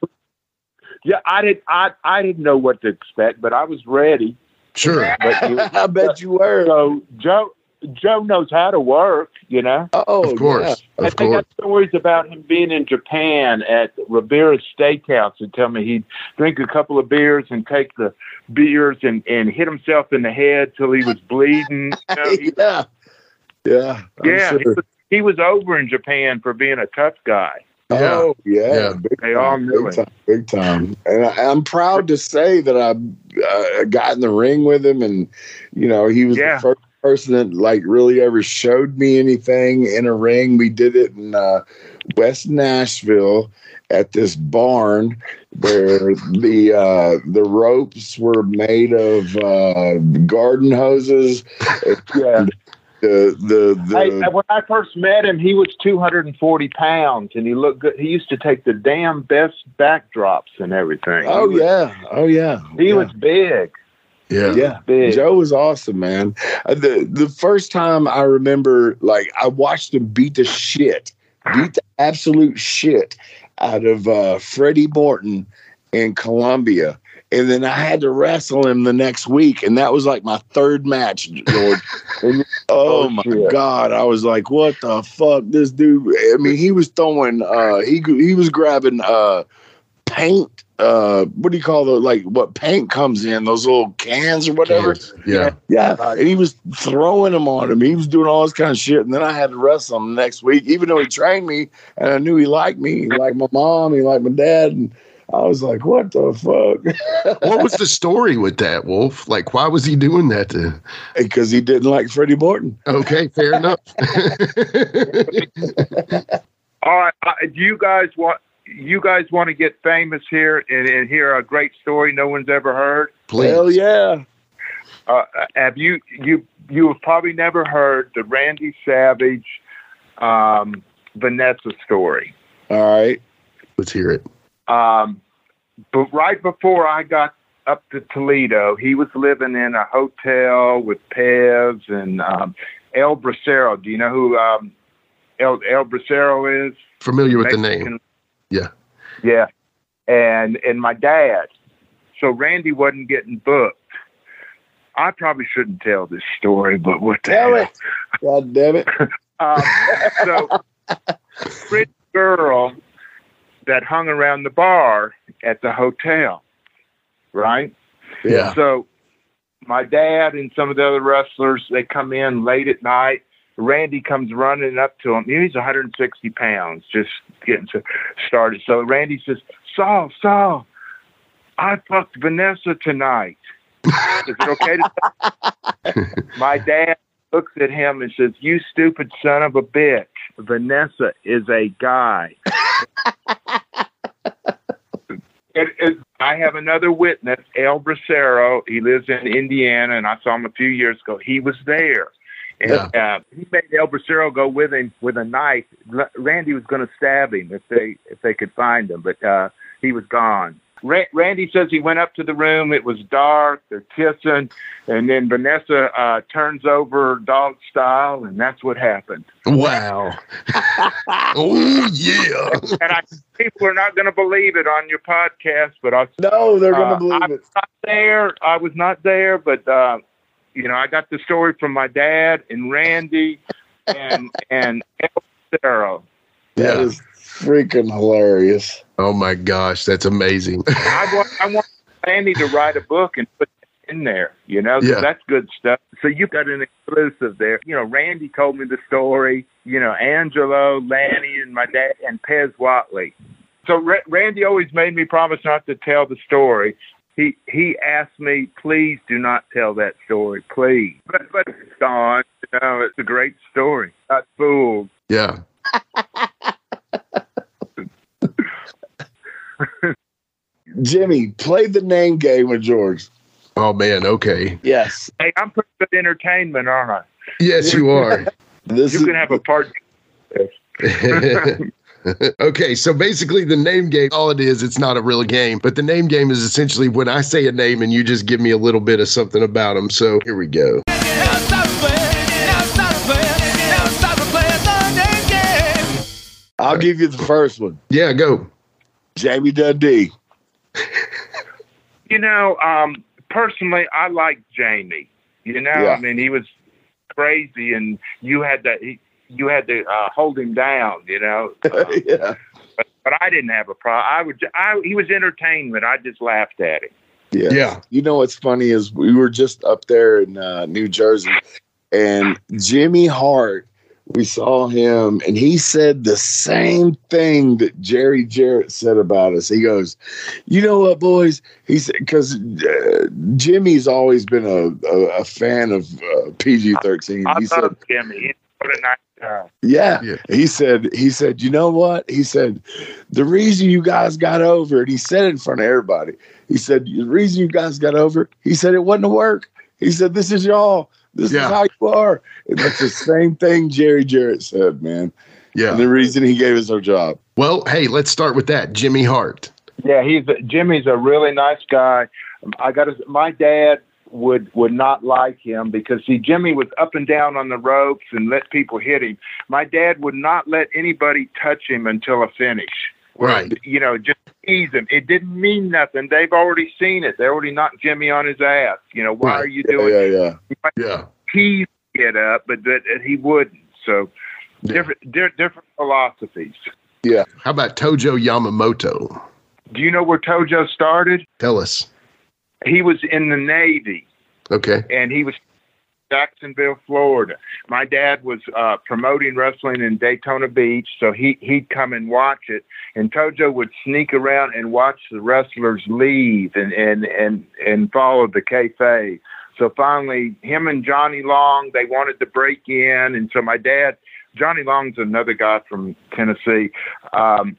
Yeah, I did. I I didn't know what to expect, but I was ready. Sure, but you, I bet you were. So Joe Joe knows how to work, you know. Oh, of course, yeah. of I course. got stories about him being in Japan at Rivera's Steakhouse and tell me he'd drink a couple of beers and take the beers and, and hit himself in the head till he was bleeding. You know, he, yeah, yeah, I'm yeah. sure. He, was, he was over in Japan for being a tough guy. Oh yeah, Yeah. Big They time, all knew big him. time, big time. And I, I'm proud to say that I uh, got in the ring with him, and you know he was Yeah. the first person that like really ever showed me anything in a ring. We did it in uh, West Nashville at this barn where the uh, the ropes were made of uh, garden hoses. Yeah. The the the. Hey, when I first met him, he was two hundred forty pounds, and he looked good. He used to take the damn best backdrops and everything. oh He was- yeah, oh yeah. he yeah. was big. Yeah. Yeah, Big. Joe was awesome, man. Uh, the The first time I remember, like, I watched him beat the shit, beat the absolute shit out of uh, Freddie Morton in Columbia, and then I had to wrestle him the next week, and that was like my third match, George. And, oh, Oh, my shit. God, I was like, what the fuck, this dude? I mean, he was throwing, uh, he he was grabbing uh, paint. Uh, what do you call the like what paint comes in those little cans or whatever? Cans. Yeah. Yeah, and he was throwing them on him. He was doing all this kind of shit, and then I had to wrestle him the next week, even though he trained me and I knew he liked me. He liked my mom. He liked my dad, and I was like, "What the fuck?" What was the story with that, Wolf? Like, why was he doing that to? Because he didn't like Freddie Morton. Okay, fair enough. All right, uh, do you guys want? you guys want to get famous here and, and hear a great story no one's ever heard? Please. Hell yeah. Uh, have you you you have probably never heard the Randy Savage um, Vanessa story? All right, let's hear it. Um, but right before I got up to Toledo, he was living in a hotel with Pez and um, El Bracero. Do you know who um, El El Bracero is? Familiar with Mexican. the name? Yeah, yeah, and and my dad. So Randy wasn't getting booked. I probably shouldn't tell this story, but what the Tell hell? it. God damn it. um, so, pretty girl that hung around the bar at the hotel, right? Yeah. So, my dad and some of the other wrestlers, they come in late at night. Randy comes running up to him. He's one hundred sixty pounds, just getting started. So, Randy says, Saul, Saul, I fucked Vanessa tonight. Is it okay to My dad looks at him and says, you stupid son of a bitch. Vanessa is a guy. it, it, I have another witness, El Bracero. He lives in Indiana, and I saw him a few years ago. He was there. And Yeah. uh, he made El Bracero go with him with a knife. L- Randy was going to stab him if they if they could find him, but uh, he was gone. Ra- Randy says he went up to the room. It was dark. They're kissing. And then Vanessa uh, turns over dog style, and that's what happened. Wow. Oh, yeah. And I people are not going to believe it on your podcast, but I No, they're going to uh, believe I it. was not there. I was not there, but, uh, you know, I got the story from my dad and Randy and, and El Cero. That Yeah. is freaking hilarious. Oh, my gosh. That's amazing. I want, I want Randy to write a book and put it in there, you know, 'cause Yeah. that's good stuff. So you got an exclusive there. You know, Randy told me the story, you know, Angelo, Lanny, and my dad, and Pez Watley. So Ra- Randy always made me promise not to tell the story. He he asked me, please do not tell that story, please. But, but it's gone. You know, it's a great story. Not fooled. Yeah. Jimmy, play the name game with George. Oh, man. Okay. Yes. Hey, I'm pretty good entertainment, aren't I? Yes, you are. This You is, can have a part. Okay, so basically the name game, all it is, it's not a real game, but the name game is essentially when I say a name and you just give me a little bit of something about them. So here we go. I'll give you the first one. Yeah, go. Jamie Dundee. You know, um, personally, I like Jamie. You know, Yeah. I mean, he was crazy, and you had to he, you had to uh, hold him down. You know, uh, Yeah. but, but I didn't have a problem. I would. I, he was entertainment. I just laughed at him. Yeah. Yeah. You know what's funny is we were just up there in uh, New Jersey, and Jimmy Hart, we saw him, and he said the same thing that Jerry Jarrett said about us. He goes, "You know what, boys?" He said, because uh, Jimmy's always been a, a, a fan of uh, P G thirteen. I He said, love Jimmy. He's what a nice guy. Yeah. Yeah. He said, he said, you know what? He said, the reason you guys got over it, he said it in front of everybody. He said, the reason you guys got over it, he said, it wasn't to work. He said, this is y'all. This Yeah. is how you are. And that's the same thing Jerry Jarrett said, man. Yeah. And the reason he gave us our job. Well, hey, let's start with that. Jimmy Hart. Yeah, he's a, Jimmy's a really nice guy. I got to, my dad would would not like him because see, Jimmy was up and down on the ropes and let people hit him. My dad would not let anybody touch him until a finish. Right. You know, just tease him. It didn't mean nothing. They've already seen it. They already knocked Jimmy on his ass. You know, why Right. are you Yeah, doing yeah, it? yeah. He might Yeah. tease get up, but that that he wouldn't. So Yeah. different di- different philosophies. Yeah. How about Tojo Yamamoto? Do you know where Tojo started? Tell us. He was in the Navy. Okay. And he was in Jacksonville, Florida. My dad was uh, promoting wrestling in Daytona Beach, so he, he'd come and watch it. And Tojo would sneak around and watch the wrestlers leave and, and, and, and follow the kayfabe. So finally, him and Johnny Long, they wanted to break in. And so my dad, Johnny Long's another guy from Tennessee. Um,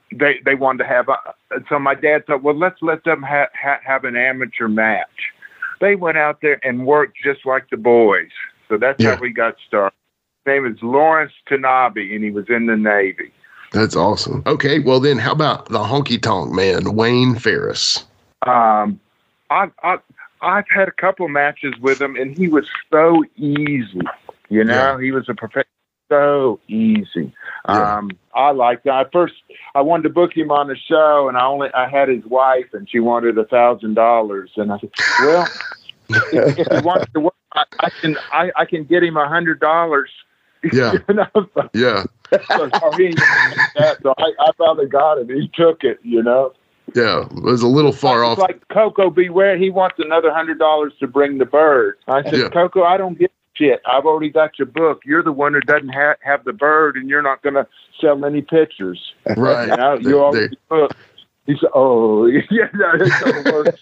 they they wanted to have a, so my dad thought, well, let's let them ha- ha- have an amateur match. They went out there and worked just like the boys. So that's yeah. how we got started. His name is Lawrence Tanabe, and he was in the Navy. That's awesome. Okay, well then, how about the honky tonk man, Wayne Ferris? Um, I've, I've I've had a couple matches with him, and he was so easy. You know, yeah. he was a perfect, so easy. Yeah. Um, I liked that. I first I wanted to book him on the show, and I only I had his wife, and she wanted a thousand dollars, and I said, well, if, if he wants to work, I, I can I, I can get him a hundred dollars. Yeah. You know? so, yeah. So, so, he, that, so I, I finally got it. He took it, you know. Yeah, it was a little far it's off. Like Coco Beware, he wants another hundred dollars to bring the bird. I said, yeah. Coco, I don't give a shit. I've already got your book. You're the one who doesn't ha- have the bird, and you're not going to sell any pictures. Right. You know, you already booked. He said, "Oh, yeah, that's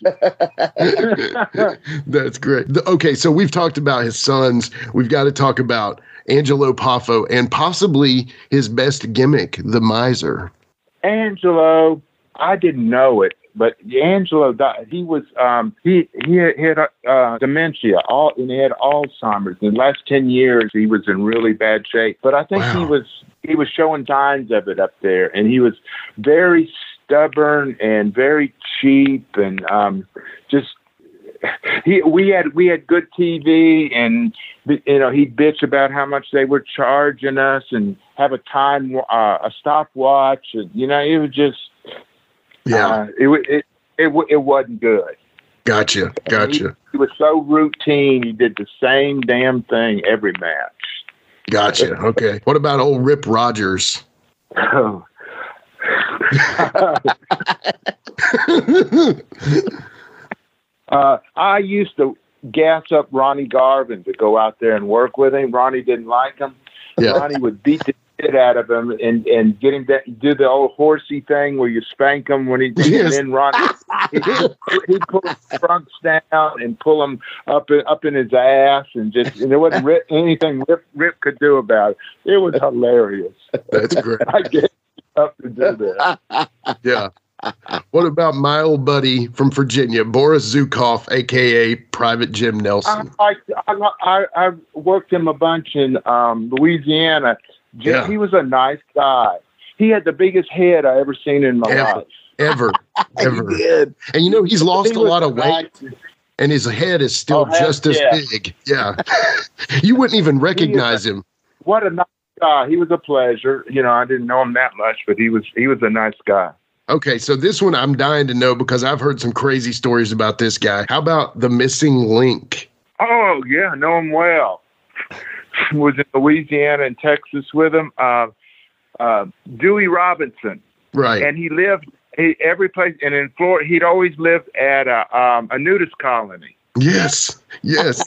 That's great." Okay, so we've talked about his sons. We've got to talk about Angelo Poffo and possibly his best gimmick, the Miser. Angelo, I didn't know it, but Angelo died. He was um, he he had, he had uh, dementia, all and he had Alzheimer's. In the last ten years, he was in really bad shape. But I think wow. he was he was showing signs of it up there, and he was very stubborn and very cheap, and um, just he we had we had good T V, and you know he'd bitch about how much they were charging us, and have a time uh, a stopwatch, and you know it was just yeah uh, it, it it it it wasn't good. Gotcha, gotcha. He, he was so routine. He did the same damn thing every match. Gotcha. Okay. What about old Rip Rogers? Oh. uh, I used to gas up Ronnie Garvin to go out there and work with him. Ronnie didn't like him. Yeah. Ronnie would beat the shit out of him and, and get him to do the old horsey thing where you spank him when he yes. and then Ronnie he'd, he'd pull his trunks down and pull him up in, up in his ass, and just and there wasn't Rip, anything Rip, Rip could do about it. It was hilarious. That's great. I guess up to do that. Yeah. What about my old buddy from Virginia, Boris Zukov, aka Private Jim Nelson? I I, I, I worked him a bunch in um, Louisiana. Jim, yeah. He was a nice guy. He had the biggest head I ever seen in my ever, life. Ever, ever. He did. And you know he's lost he a lot of nice. weight, and his head is still oh, just as yeah. big. Yeah, you wouldn't even recognize a, him. What a nice guy! He was a pleasure. You know, I didn't know him that much, but he was he was a nice guy. Okay, so this one I'm dying to know because I've heard some crazy stories about this guy. How about the Missing Link? Oh, yeah, I know him well. Was in Louisiana and Texas with him. Uh, uh, Dewey Robinson. Right. And he lived he, every place. And in Florida, he'd always lived at a, um, a nudist colony. Yes, yes.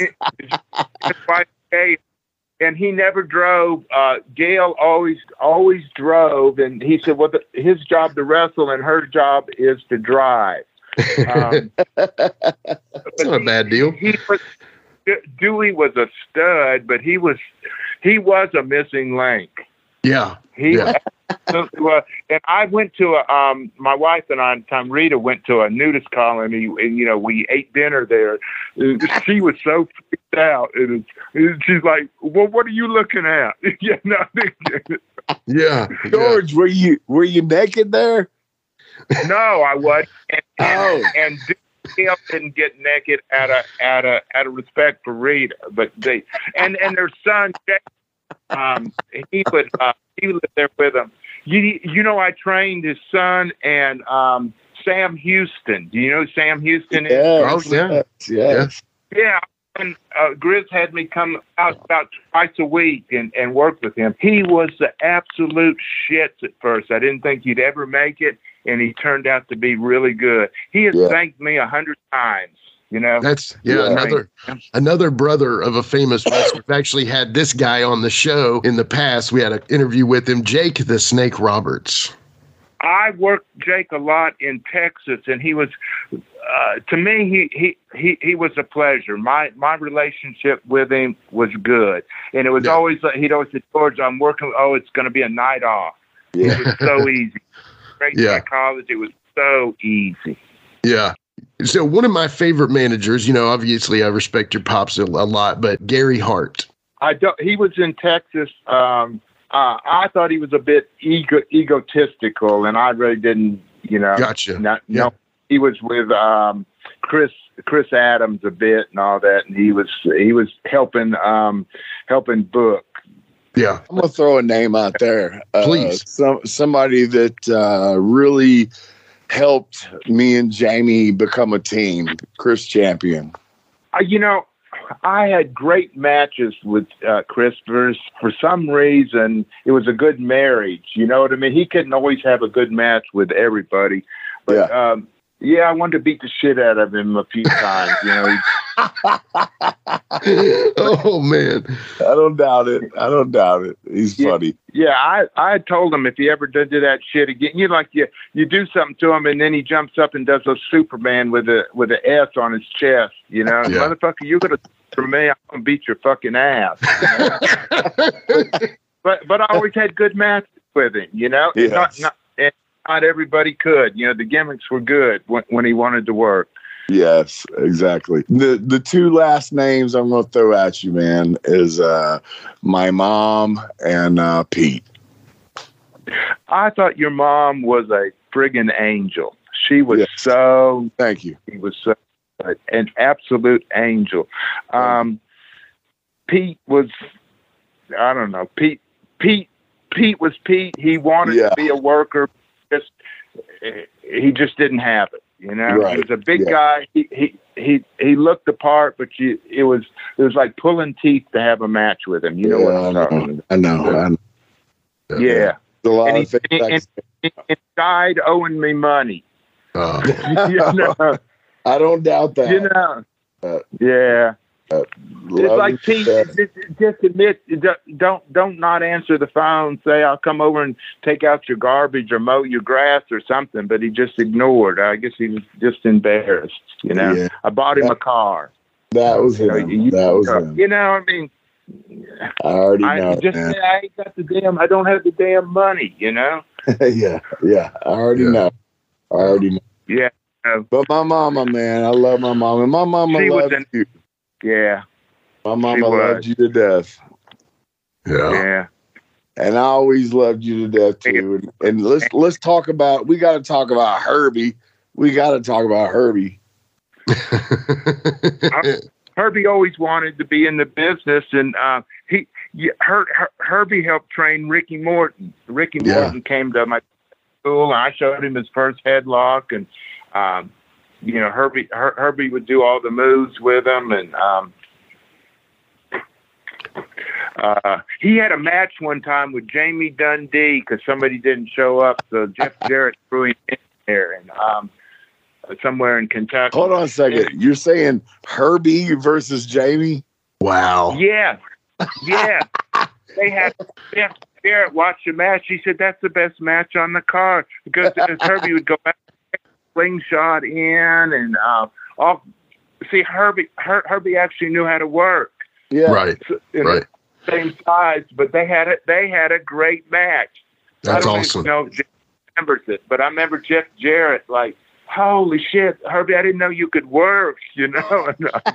And he never drove. Uh, Gail always always drove, and he said, "Well, the, his job to wrestle, and her job is to drive." Um, That's not a bad deal. He was, Dewey was a stud, but he was he was a missing link. Yeah, he yeah. was, and I went to a. Um, my wife and I, Tom Rita, went to a nudist colony, and you know we ate dinner there. She was so freaked out, and it's, she's like, "Well, what are you looking at?" you know? Yeah, George, yeah. were you were you naked there? No, I wasn't. And, oh, and, and Gail didn't get naked out of out of out of respect for Rita, but they and and their son, um, he would uh, he lived there with them. You you know, I trained his son and um, Sam Houston. Do you know who Sam Houston is? Yes, oh yeah, yes, yes. Yeah. And uh, Grizz had me come out about twice a week and, and work with him. He was the absolute shits at first. I didn't think he'd ever make it, and he turned out to be really good. He has yeah. thanked me a hundred times. You know, that's yeah, yeah. another another brother of a famous wrestler. We've actually had this guy on the show in the past. We had an interview with him, Jake the Snake Roberts. I worked Jake a lot in Texas, and he was, uh, to me, he, he, he, he was a pleasure. My my relationship with him was good, and it was yeah. always he'd always say, "George, I'm working. Oh, it's going to be a night off." Yeah. It was so easy. great Yeah. psychology. It was so easy. Yeah. So one of my favorite managers, you know, obviously I respect your pops a, a lot, but Gary Hart. I don't, he was in Texas. Um, uh, I thought he was a bit ego, egotistical, and I really didn't, you know. Gotcha. Not, Yeah. No, he was with um, Chris Chris Adams a bit and all that, and he was he was helping um, helping Book. Yeah. I'm gonna throw a name out there. Uh, Please. Some somebody that uh, really helped me and Jamie become a team. Chris Champion. Uh, you know, I had great matches with uh, Chris. For, for some reason, it was a good marriage. You know what I mean? He couldn't always have a good match with everybody. But, yeah, um, yeah I wanted to beat the shit out of him a few times. You know. He, oh, man. I don't doubt it. I don't doubt it. He's yeah, funny. Yeah, I, I told him if he ever did do that shit again, you like you you do something to him and then he jumps up and does a Superman with a with an S on his chest. You know, Yeah. motherfucker, you're gonna for me, I'm gonna beat your fucking ass. You know? but, but but I always had good matches with him. You know, Yes. not not and not everybody could. You know, the gimmicks were good when when he wanted to work. Yes, exactly. The the two last names I'm going to throw at you, man, is uh, my mom and uh, Pete. I thought your mom was a friggin' angel. She was Yes. so. Thank you. She was so an absolute angel. Um, Pete was. I don't know. Pete. Pete. Pete was Pete. He wanted Yeah. to be a worker. Just he just didn't have it. You know, Right. he was a big Yeah. guy. He, he he he looked the part, but you, it was it was like pulling teeth to have a match with him. You know Yeah, what I'm I talking know. about? I know. I know. Yeah. A lot And of he, things and, I and, and, and died owing me money. Oh. you know, I don't doubt that. you know. Uh, Yeah. uh, It's love like you Pete, to death. just, just admit, don't don't not answer the phone. Say I'll come over and take out your garbage or mow your grass or something. But he just ignored. I guess he was just embarrassed. You know, Yeah. I bought him a car. That was You know, him. you, That was him. you know, I mean, I already I know. just man. say I ain't got the damn. I don't have the damn money. You know. yeah, yeah. I already Yeah. know. I already know. Yeah. uh, But my mama, man, I love my mama. And my mama She was loves an- you. Yeah. My She mama was. loved you to death. Yeah. Yeah. And I always loved you to death too. And, and let's let's talk about. We got to talk about Herbie. We got to talk about Herbie. Herbie always wanted to be in the business, and uh, he, yeah, Her, Her, Herbie helped train Ricky Morton. Ricky Yeah. Morton came to my school, and I showed him his first headlock, and um, you know, Herbie Her, Herbie would do all the moves with him, and um, uh, he had a match one time with Jamie Dundee because somebody didn't show up, so Jeff Jarrett threw him in there, and um, somewhere in Kentucky. Hold on a second. You're saying Herbie versus Jamie? Wow. Yeah, yeah. They had Jeff Jarrett watch the match. He said that's the best match on the card because Herbie would go back, slingshot in, and uh, all. See, Herbie, Her, Herbie actually knew how to work. Yeah. Right. In Right. the same size, but they had it. They had a great match. That's I don't awesome. even know if Jeff remembers it, but I remember Jeff Jarrett like, holy shit, Herbie! I didn't know you could work. You know.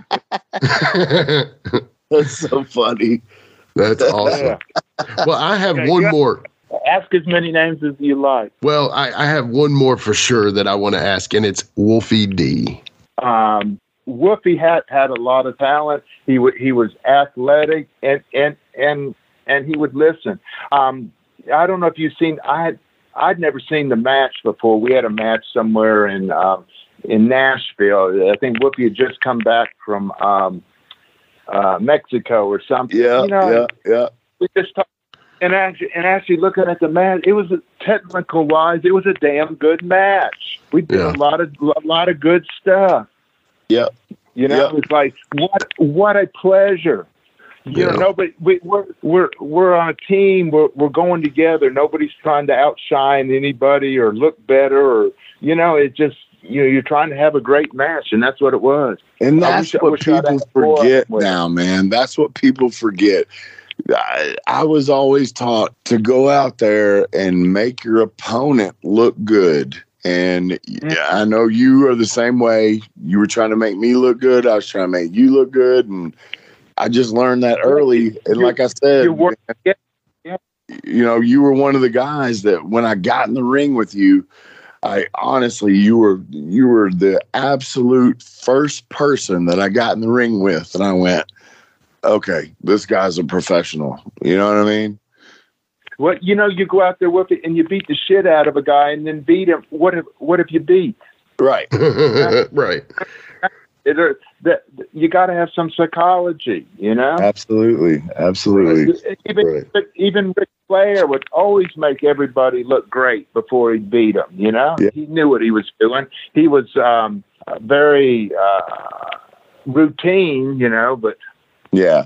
That's so funny. That's awesome. Well, I have Okay, one yeah. more. Ask as many names as you like. Well, I, I have one more for sure that I want to ask, and it's Wolfie D. Um, Wolfie had had a lot of talent. He w- he was athletic and and and and he would listen. Um, I don't know if you've seen. I had I'd never seen the match before. We had a match somewhere in um, in Nashville. I think Wolfie had just come back from um, uh, Mexico or something. Yeah, you know, yeah, yeah. we just talked. And actually, and actually looking at the match, it was a, technical wise, it was a damn good match. We did Yeah. a lot of a lot of good stuff. Yeah. You know, Yeah. it's like what what a pleasure. You Yeah. know, nobody we, we're we're we're on a team. We're we're going together. Nobody's trying to outshine anybody or look better or you know. It just you know you're trying to have a great match, and that's what it was. And I that's wish- I what wish I'd people had more forget with it. now, man. That's what people forget. I, I was always taught to go out there and make your opponent look good. And yeah, I know you are the same way. You were trying to make me look good. I was trying to make you look good. And I just learned that early. And like I said, man, yeah. Yeah. you know, you were one of the guys that when I got in the ring with you, I honestly, you were you were the absolute first person that I got in the ring with. And I went, okay, this guy's a professional. You know what I mean? Well, you know, you go out there with it and you beat the shit out of a guy and then beat him. What if what if you beat? Right. Right. It, uh, the, you got to have some psychology, you know? Absolutely. Absolutely. Even, right. even Ric Flair would always make everybody look great before he beat them, you know? Yeah. He knew what he was doing. He was um, very uh, routine, you know, but... Yeah.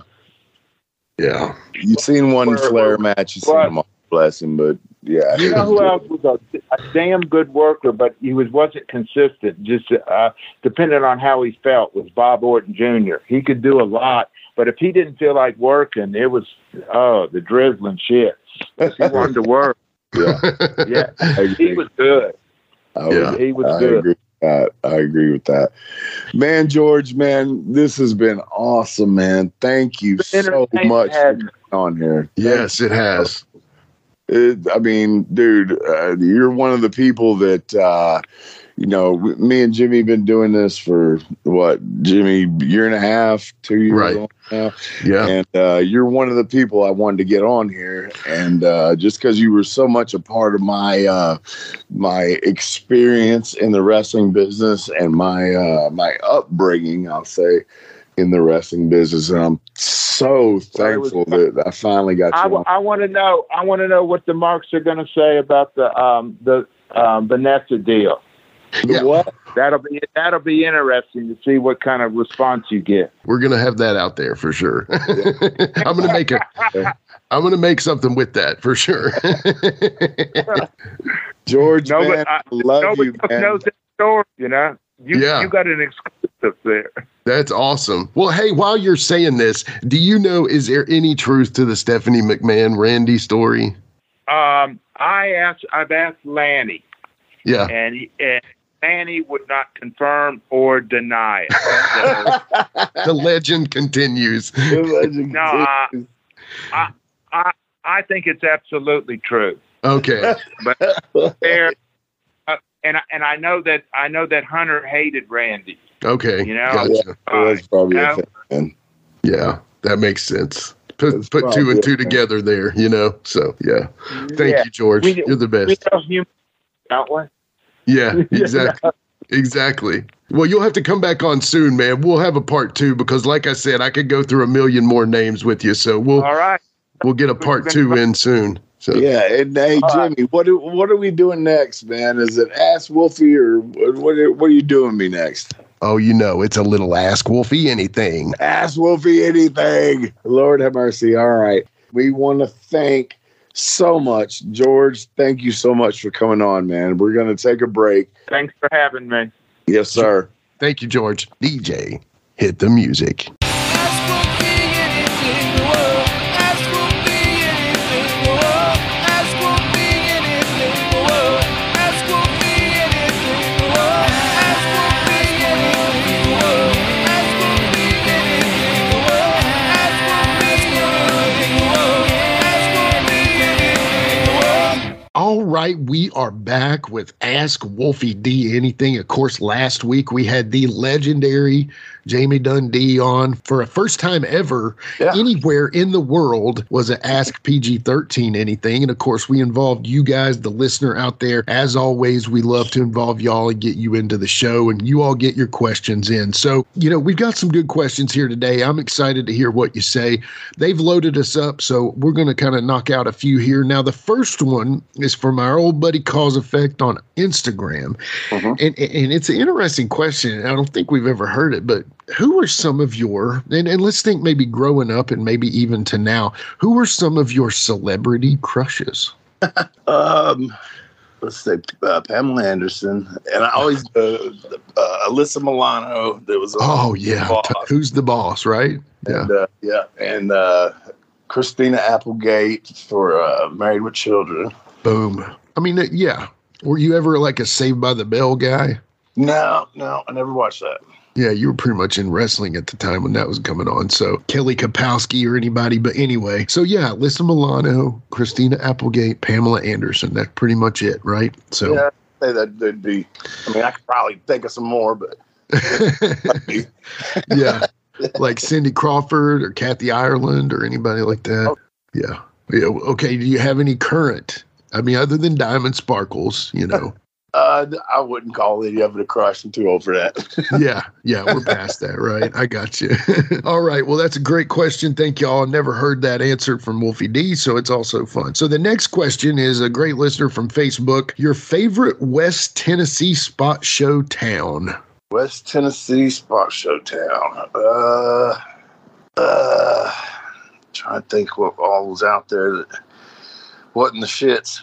Yeah. You've seen one Where, Flair where, match, you've seen them all, bless him, but yeah. You know who else was a, a damn good worker, but he was, wasn't consistent, just uh, depending on how he felt, was Bob Orton Junior He could do a lot, but if he didn't feel like working, it was, oh, the drizzling shit. He wanted to work. Yeah. Yeah. He was good. I Yeah. He was I good. Agree with that. I agree with that. Man, George, man, this has been awesome, man. Thank you so much for coming on here. Yes, it has. It, I mean, dude, uh, you're one of the people that, uh, you know, me and Jimmy been doing this for what, Jimmy, year and a half, two years Right. on now. Yeah. And uh, you're one of the people I wanted to get on here. And uh, just because you were so much a part of my uh, my experience in the wrestling business and my uh, my upbringing, I'll say, in the wrestling business. And I'm so thankful that I finally got I, you on. I want to know. I want to know what the marks are going to say about the um, the um, Vanessa deal. Yeah. What? That'll be that'll be interesting to see what kind of response you get. We're gonna have that out there for sure. I'm gonna make it. I'm gonna make something with that for sure. George, No, man, but I, I love nobody you, man. knows that story. You know, you Yeah. you got an exclusive there. That's awesome. Well, hey, while you're saying this, do you know, is there any truth to the Stephanie McMahon Randy story? Um, I asked. I've asked Lanny. Yeah. And, he, and Lanny would not confirm or deny it. So, The legend continues. The legend no, I, I, I, I think it's absolutely true. Okay. But there, uh, and I- and I know that I know that Hunter hated Randy. Okay. You know, Gotcha. Yeah, that's probably Uh, a thing, man. Yeah, that makes sense. Put That's put two probably and a two thing. together there, you know. So yeah. Thank Yeah. you, George. We- You're the We best. know humans, don't we? Yeah, exactly. Exactly. Well, you'll have to come back on soon, man. We'll have a part two because, like I said, I could go through a million more names with you. So we'll All right. we'll get a part two in soon. So Yeah, and hey, All right. Jimmy, what do, what are we doing next, man? Is it Ask Wolfie or what? What are, what are you doing me next? oh, you know, it's a little Ask Wolfie anything. Ask Wolfie anything. Lord have mercy. All right, we want to thank so much, George. Thank you so much for coming on, man. We're gonna take a break. Thanks for having me. Yes, sir. Thank you, George. D J, hit the music. All right, we are back with Ask Wolfie D Anything. Of course, last week we had the legendary Jamie Dundee on for a first time ever Yeah. anywhere in the world was an Ask P G thirteen Anything. And of course, we involved you guys, the listener out there. As always, we love to involve y'all and get you into the show and you all get your questions in. So, you know, we've got some good questions here today. I'm excited to hear what you say. They've loaded us up, so we're going to kind of knock out a few here. Now, the first one is from our old buddy Cause Effect on Instagram. Uh-huh. And, and it's an interesting question. I don't think we've ever heard it, but who are some of your, and, and let's think maybe growing up and maybe even to now, who are some of your celebrity crushes? Um, let's say uh, Pamela Anderson, and I always uh, uh, Alyssa Milano. That was Oh, yeah. boss. T- Who's the boss, right? Yeah. And, uh, yeah, and uh, Christina Applegate for uh, Married with Children. Boom. I mean, yeah. Were you ever like a Saved by the Bell guy? No, no, I never watched that. Yeah, you were pretty much in wrestling at the time when that was coming on. So Kelly Kapowski or anybody. But anyway, so yeah, Alyssa Milano, Christina Applegate, Pamela Anderson. That's pretty much it, right? So yeah, I'd say that they'd be. I mean, I could probably think of some more, but yeah, like Cindy Crawford or Kathy Ireland or anybody like that. Oh. Yeah. Yeah. Okay. Do you have any current? I mean, other than Diamond Sparkles, you know. Uh, I wouldn't call any of it a crush. I'm too old for that. yeah, yeah, we're past that, right? I got you. All right, well, that's a great question. Thank y'all. I've never heard that answered from Wolfie D, so it's also fun. So the next question is a great listener from Facebook. Your favorite West Tennessee spot show town? West Tennessee spot show town. Uh, uh, trying to think what all was out there that wasn't the shits.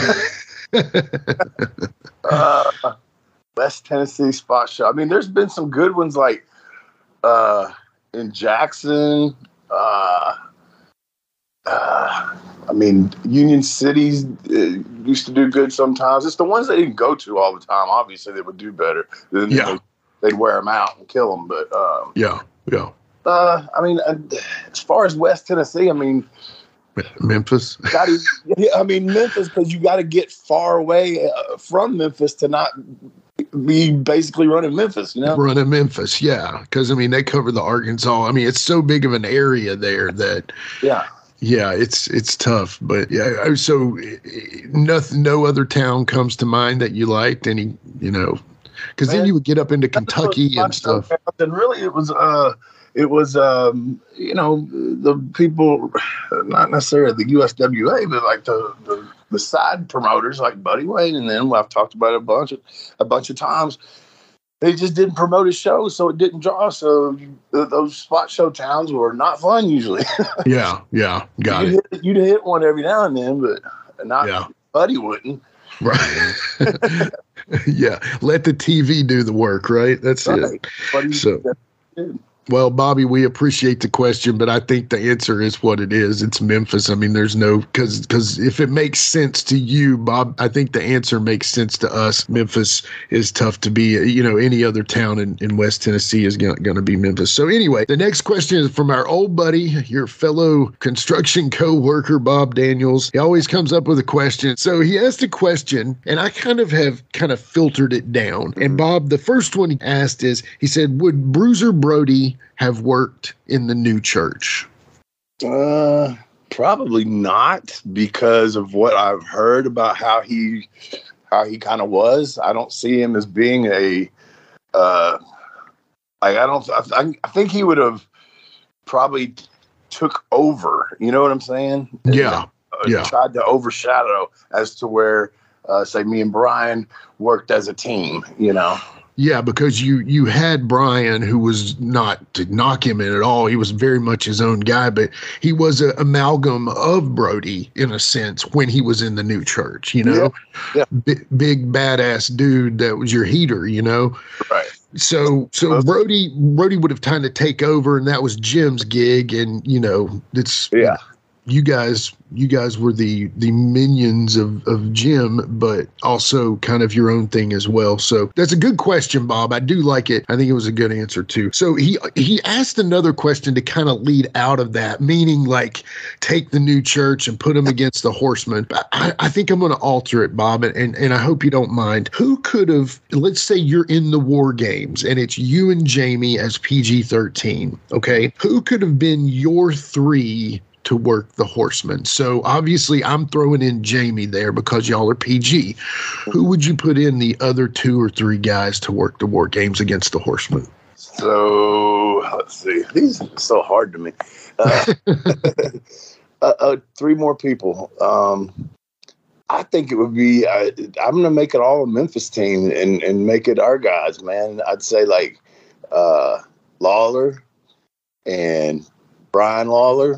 uh, West Tennessee spot show. I mean, there's been some good ones like uh, in Jackson. Uh, uh, I mean, Union Cities uh, used to do good sometimes. It's the ones they didn't go to all the time. Obviously, they would do better. Then yeah. they, they'd wear them out and kill them. But um, yeah, yeah. Uh, I mean, uh, as far as West Tennessee, I mean. Memphis. Gotta, yeah, I mean Memphis, because you got to get far away uh, from Memphis to not be basically running Memphis. You know, running Memphis, yeah. Because I mean they cover the Arkansas. I mean it's so big of an area there that yeah, yeah, it's it's tough. But yeah, so nothing, no other town comes to mind that you liked any, you know, because then you would get up into Kentucky and stuff. And really, it was uh. It was, um, you know, the people, not necessarily the U S W A, but like the, the, the side promoters like Buddy Wayne and them. I've talked about it a bunch of, a bunch of times. They just didn't promote his show, so it didn't draw. So those spot show towns were not fun usually. yeah, yeah, got you'd it. Hit, you'd hit one every now and then, but not yeah. Buddy wouldn't. Right. yeah, let the T V do the work, right? That's right. it. Buddy, so. Well, Bobby, we appreciate the question, but I think the answer is what it is. It's Memphis. I mean, there's no, because because if it makes sense to you, Bob, I think the answer makes sense to us. Memphis is tough to be, you know, any other town in, in West Tennessee is going to be Memphis. So anyway, the next question is from our old buddy, your fellow construction co-worker, Bob Daniels. He always comes up with a question. So he asked a question, and I kind of have kind of filtered it down. And Bob, the first one he asked is, he said, would Bruiser Brody have worked in the new church? Uh, probably not, because of what I've heard about how he, how he kind of was. I don't see him as being a, uh, like I don't. I, I think he would have probably took over. You know what I'm saying? Yeah, and, uh, yeah. Tried to overshadow as to where, uh, say, me and Brian worked as a team. You know. Yeah, because you you had Brian, who was, not to knock him in at all, he was very much his own guy, but he was an amalgam of Brody in a sense when he was in the new church, you know? Yeah. Yeah. B- big badass dude that was your heater, you know? Right. So so Brody Brody would have time to take over, and that was Jim's gig, and you know, it's yeah. You guys, you guys were the the minions of, of Jim, but also kind of your own thing as well. So that's a good question, Bob. I do like it. I think it was a good answer too. So he he asked another question to kind of lead out of that, meaning like take the new church and put them against the Horsemen. I, I think I'm going to alter it, Bob, and, and and I hope you don't mind. Who could have? Let's say you're in the War Games and it's you and Jamie as P G thirteen. Okay, who could have been your three to work the Horsemen? So obviously I'm throwing in Jamie there because y'all are P G. Who would you put in the other two or three guys to work the War Games against the Horsemen? So let's see. These are so hard to me. Uh, uh, uh, three more people. Um, I think it would be, uh, I'm going to make it all a Memphis team and, and make it our guys, man. I'd say like uh, Lawler and Brian Lawler.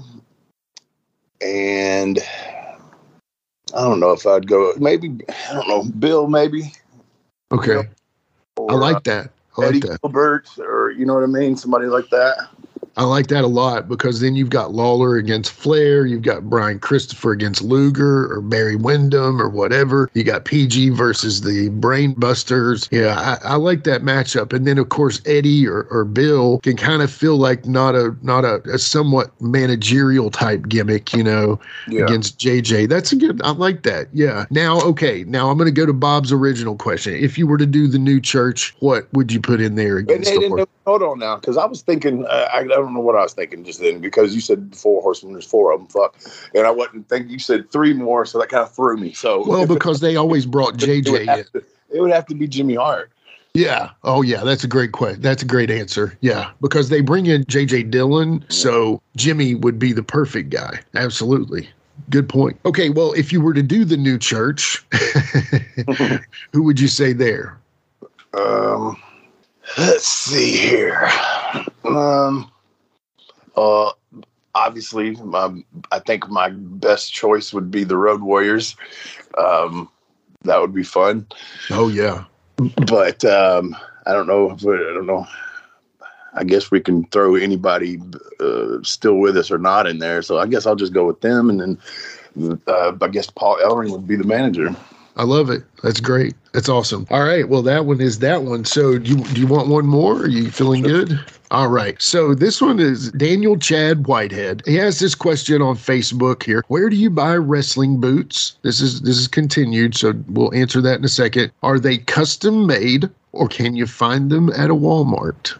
And I don't know if I'd go, maybe, I don't know, Bill, maybe. Okay. Or, I like that. I Eddie like that. Gilbert, or you know what I mean? Somebody like that. I like that a lot because then you've got Lawler against Flair. You've got Brian Christopher against Luger or Barry Windham or whatever. You got P G versus the Brain Busters. Yeah, I, I like that matchup. And then, of course, Eddie or, or Bill can kind of feel like not a not a, a somewhat managerial type gimmick, you know, yeah. against J J. That's a good, I like that. Yeah. Now, okay, now I'm going to go to Bob's original question. If you were to do the new church, what would you put in there against the horse? Hold on now, because I was thinking, uh, I, I don't know what I was thinking just then, because you said four horsemen, there's four of them, fuck. And I wasn't thinking, you said three more, so that kind of threw me. So Well, because it, they always brought J J in. To, it would have to be Jimmy Hart. Yeah. Oh, yeah. That's a great question. That's a great answer. Yeah. Because they bring in J J Dillon, so Jimmy would be the perfect guy. Absolutely. Good point. Okay. Well, if you were to do the new church, who would you say there? Um, let's see here. Um, uh, obviously, my, I think my best choice would be the Road Warriors. Um, that would be fun. Oh, yeah. But um, I don't know. If, I don't know. I guess we can throw anybody uh, still with us or not in there. So I guess I'll just go with them. And then uh, I guess Paul Ellering would be the manager. I love it. That's great. That's awesome. All right. Well, that one is that one. So do you, do you want one more? Are you feeling sure. good? All right. So this one is Daniel Chad Whitehead. He has this question on Facebook here. Where do you buy wrestling boots? This is this is continued, so we'll answer that in a second. Are they custom made or can you find them at a Walmart?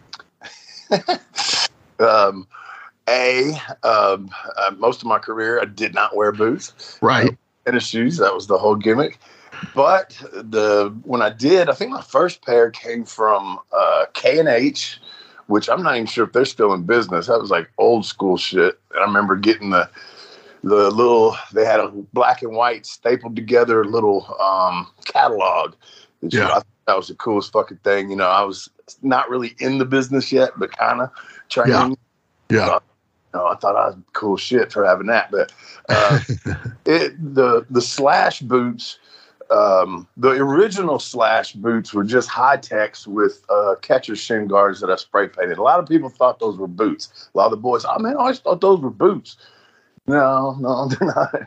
um, a, um, uh, most of my career, I did not wear boots. Right. Tennis shoes. That was the whole gimmick. But the when I did, I think my first pair came from uh, K and H, which I'm not even sure if they're still in business. That was like old school shit. And I remember getting the the little, they had a black and white stapled together little um, catalog. That yeah. You know, I thought that was the coolest fucking thing. You know, I was not really in the business yet, but kind of training. Yeah. yeah. So, you know, I thought I was cool shit for having that. But uh, it the the Slash boots, um, the original Slash boots were just high techs with uh, catcher shin guards that I spray painted. A lot of people thought those were boots. A lot of the boys, oh man, I always thought those were boots. No, no, they're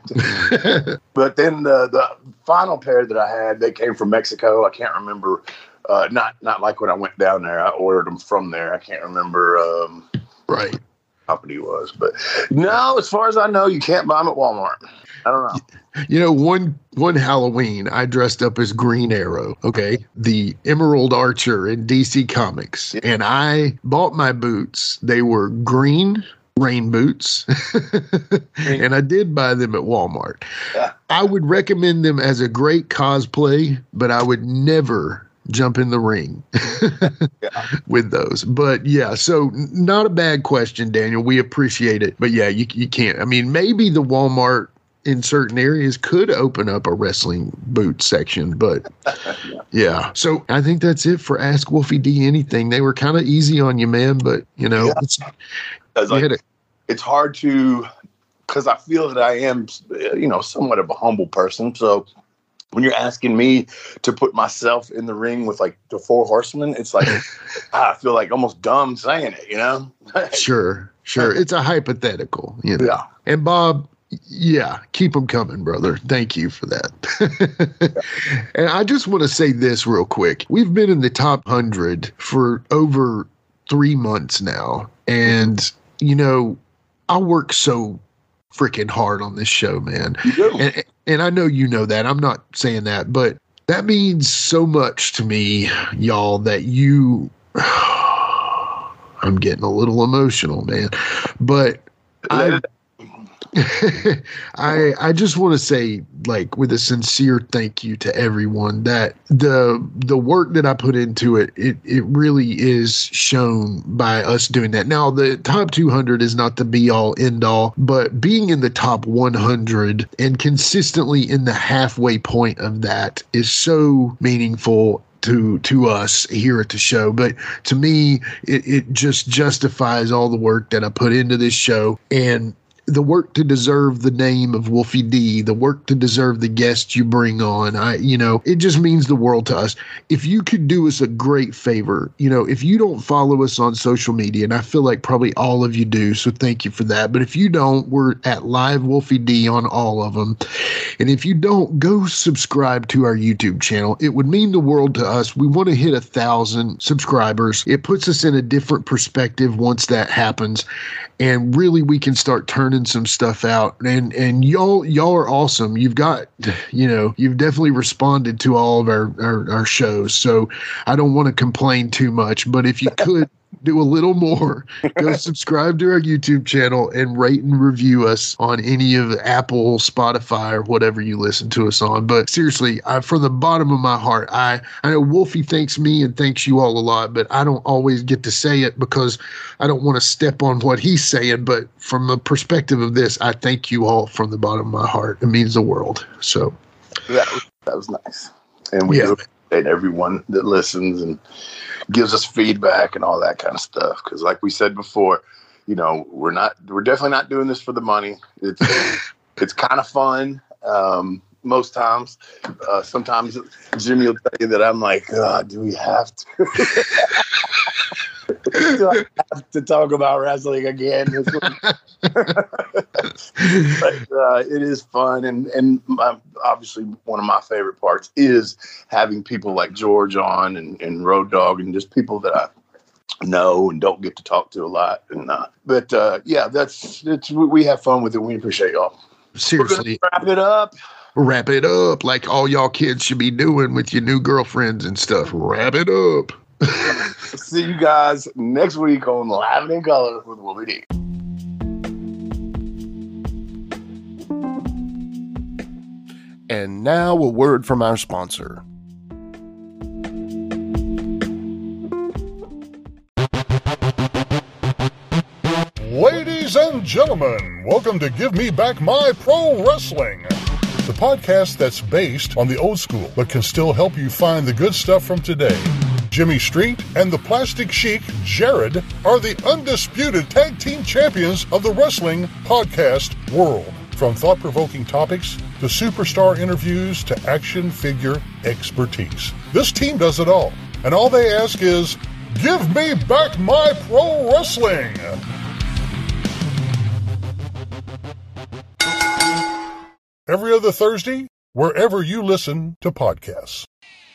not. But then the the final pair that I had, they came from Mexico. I can't remember. Uh, not not like when I went down there. I ordered them from there. I can't remember. Um, right. Company was, but no, as far as I know, you can't buy them at Walmart. I don't know. You know, one one Halloween, I dressed up as Green Arrow, okay, the Emerald Archer in D C Comics, yeah. and I bought my boots. They were green rain boots, and I did buy them at Walmart. Yeah. I would recommend them as a great cosplay, but I would never jump in the ring yeah. with those. But yeah, so not a bad question, Daniel. We appreciate it. But yeah, you you can't. I mean, maybe the Walmart in certain areas could open up a wrestling boot section, but yeah. yeah. So I think that's it for Ask Wolfie D Anything. They were kind of easy on you, man, but you know, yeah. it's, like, it. it's hard to, because I feel that I am, you know, somewhat of a humble person. So when you're asking me to put myself in the ring with like the Four Horsemen, it's like, I feel like almost dumb saying it, you know? Sure, sure. It's a hypothetical, you know? Yeah. And Bob, yeah, keep them coming, brother. Thank you for that. And I just want to say this real quick. We've been in the top one hundred for over three months now. And, you know, I work so freaking hard on this show, man. You do. And, and I know you know that. I'm not saying that, but that means so much to me, y'all, that you I'm getting a little emotional, man. But I I I just want to say, like, with a sincere thank you to everyone, that the the work that I put into it, it it really is shown by us doing that. Now, the top two hundred is not the be all end all, but being in the top one hundred and consistently in the halfway point of that is so meaningful to to us here at the show. But to me, it, it just justifies all the work that I put into this show. And the work to deserve the name of Wolfie D, the work to deserve the guests you bring on. I, you know, it just means the world to us. If you could do us a great favor, you know, if you don't follow us on social media, and I feel like probably all of you do, so thank you for that. But if you don't, we're at Live Wolfie D on all of them. And if you don't, go subscribe to our YouTube channel. It would mean the world to us. We want to hit a thousand subscribers. It puts us in a different perspective once that happens. And really, we can start turning some stuff out. And and y'all y'all are awesome. You've got, you know, you've definitely responded to all of our, our, our shows. So I don't want to complain too much. But if you could do a little more, go subscribe to our YouTube channel and rate and review us on any of the Apple, Spotify, or whatever you listen to us on. But seriously, I, from the bottom of my heart, I, I know Wolfie thanks me and thanks you all a lot, but I don't always get to say it because I don't want to step on what he's saying. But from the perspective of this, I thank you all from the bottom of my heart. It means the world. So that was, that was nice. And we yeah. appreciate everyone that listens and gives us feedback and all that kind of stuff. Because like we said before, you know, we're not, we're definitely not doing this for the money. It's, it's kind of fun. Um, most times, uh, sometimes Jimmy will tell you that I'm like, oh, do we have to? Do I have to talk about wrestling again? But uh, it is fun, and and my, obviously one of my favorite parts is having people like George on and, and Road Dogg and just people that I know and don't get to talk to a lot. And uh, but uh, yeah, that's it's we have fun with it. We appreciate y'all. Seriously, wrap it up. Wrap it up like all y'all kids should be doing with your new girlfriends and stuff. Wrap it up. See you guys next week on Live in Color with Wolfie D. And now a word from our sponsor. Ladies and gentlemen, welcome to Give Me Back My Pro Wrestling, the podcast that's based on the old school but can still help you find the good stuff from today. Jimmy Street and the Plastic Sheik, Jared, are the undisputed tag team champions of the wrestling podcast world. From thought-provoking topics to superstar interviews to action figure expertise. This team does it all. And all they ask is, give me back my pro wrestling! Every other Thursday, wherever you listen to podcasts.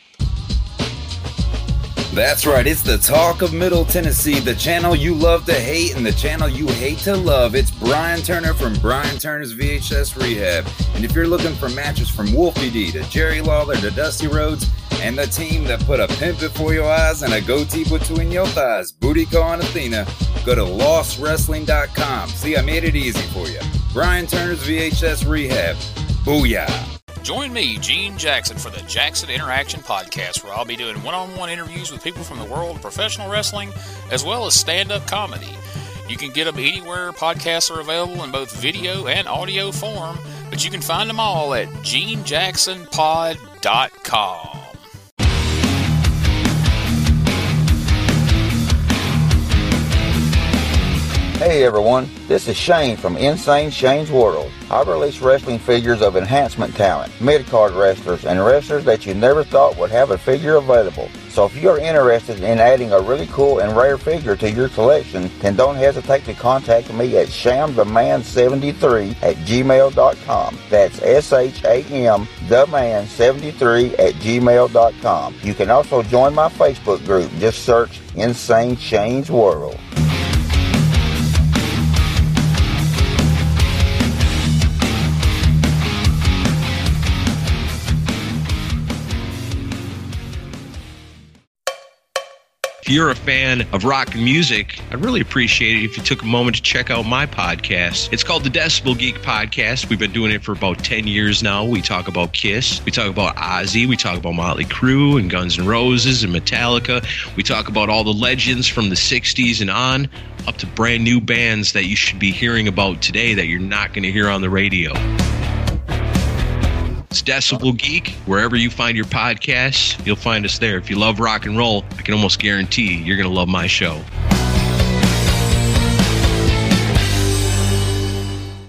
That's right, it's the Talk of Middle Tennessee, the channel you love to hate and the channel you hate to love. It's Brian Turner from Brian Turner's V H S Rehab. And if you're looking for matches from Wolfie D to Jerry Lawler to Dusty Rhodes and the team that put a pimp before your eyes and a goatee between your thighs, Booty Call and Athena, go to lost wrestling dot com. See, I made it easy for you. Brian Turner's V H S Rehab. Booyah. Join me, Gene Jackson, for the Jackson Interaction Podcast, where I'll be doing one-on-one interviews with people from the world of professional wrestling, as well as stand-up comedy. You can get them anywhere podcasts are available in both video and audio form, but you can find them all at gene jackson pod dot com. Hey everyone, this is Shane from Insane Shane's World. I release wrestling figures of enhancement talent, mid-card wrestlers, and wrestlers that you never thought would have a figure available. So if you are interested in adding a really cool and rare figure to your collection, then don't hesitate to contact me at sham the man seventy-three at gmail dot com. That's S H A M the man seventy-three at gmail dot com. You can also join my Facebook group. Just search Insane Shane's World. If you're a fan of rock and music, I'd really appreciate it if you took a moment to check out my podcast. It's called the Decibel Geek Podcast. We've been doing it for about ten years now. We talk about Kiss. We talk about Ozzy. We talk about Motley Crue and Guns N' Roses and Metallica. We talk about all the legends from the sixties and on, up to brand new bands that you should be hearing about today that you're not going to hear on the radio. It's Decibel Geek. Wherever you find your podcasts, you'll find us there. If you love rock and roll, I can almost guarantee you're going to love my show.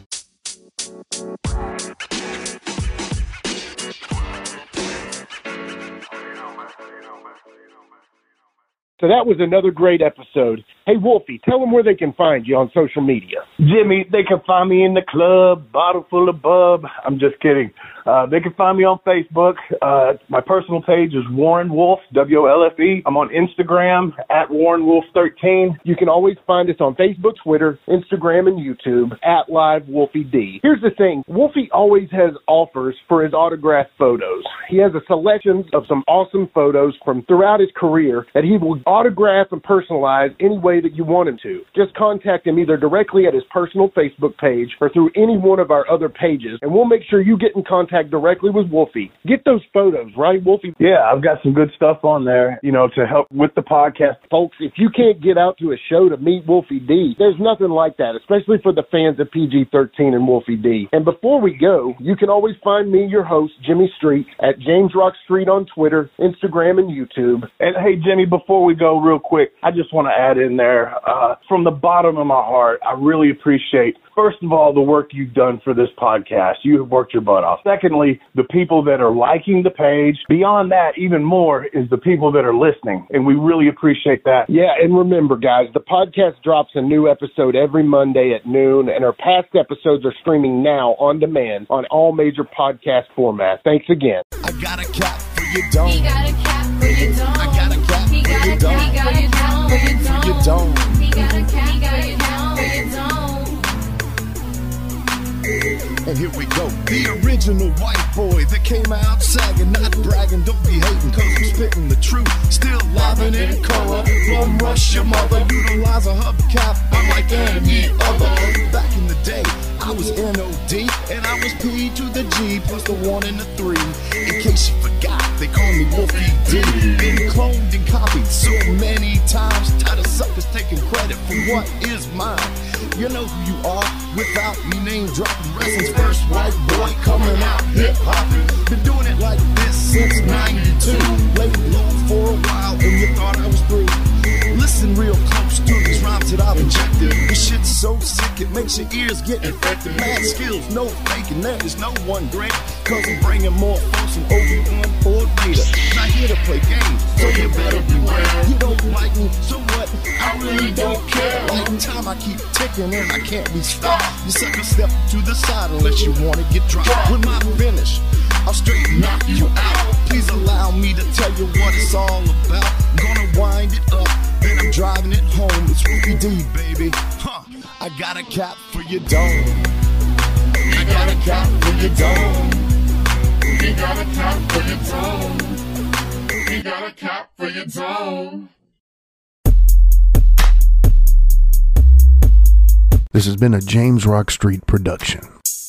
So that was another great episode. Hey, Wolfie, tell them where they can find you on social media. Jimmy, they can find me in the club, bottle full of bub. I'm just kidding. Uh, they can find me on Facebook. Uh, my personal page is Warren Wolf, W O L F E. I'm on Instagram at Warren Wolf thirteen. You can always find us on Facebook, Twitter, Instagram, and YouTube at Live Wolfie D. Here's the thing. Wolfie always has offers for his autographed photos. He has a selection of some awesome photos from throughout his career that he will autograph and personalize any way that you want him to. Just contact him either directly at his personal Facebook page or through any one of our other pages, and we'll make sure you get in contact directly with Wolfie. Get those photos, right, Wolfie? Yeah, I've got some good stuff on there, you know, to help with the podcast. Folks, if you can't get out to a show to meet Wolfie D, there's nothing like that, especially for the fans of P G thirteen and Wolfie D. And before we go, you can always find me, your host, Jimmy Street, at James Rock Street on Twitter, Instagram, and YouTube. And hey, Jimmy, before we go real quick, I just want to add in there, uh, from the bottom of my heart, I really appreciate, first of all, the work you've done for this podcast. You have worked your butt off. Secondly, the people that are liking the page. Beyond that, even more, is the people that are listening, and we really appreciate that. Yeah, and remember, guys, the podcast drops a new episode every Monday at noon, and our past episodes are streaming now on demand on all major podcast formats. Thanks again. I got a cap for your dome. He got a cap for your dome. I got a cap He for got your a dome. cap for your dome. For your dome. He got a cap for your dome. For your dome. And here we go. The original white boy that came out sagging, not bragging, don't be hating, cause I'm spitting the truth. Still livin' in color. Plum rush your mother, utilize a hubcap, unlike any other. Back in the day, I was N O D, and I was P to the G, plus the one and the three. In case you forgot, they call me Wolfie D. Been cloned and copied so many times, tired of suckers taking credit for what is mine. You know who you are without me name dropping. Wrestling's first white boy coming out hip hopping. Been doing it like this since ninety-two. Laid low for a while and you thought I was through. Listen real close to these rhymes that I've injected. This shit's so sick it makes your ears get infected. Mad skills, no faking, there is no one great. Cause I'm bringing more folks than Obi-Wan or Vader. Not here to play games, so you better beware. You don't like me, so what? I really don't care. Like time I keep ticking and I can't be stopped. You sucker step to the side unless you wanna get dropped. With my finish, I'll straight knock you out. Please allow me to tell you what it's all about. I'm gonna wind it up, then I'm driving it home. It's Wolfie D, baby. Huh. I got a cap for your dome. I got a cap for your dome. He got a cap for your dome. He got a cap for your dome. This has been a James Rock Street production.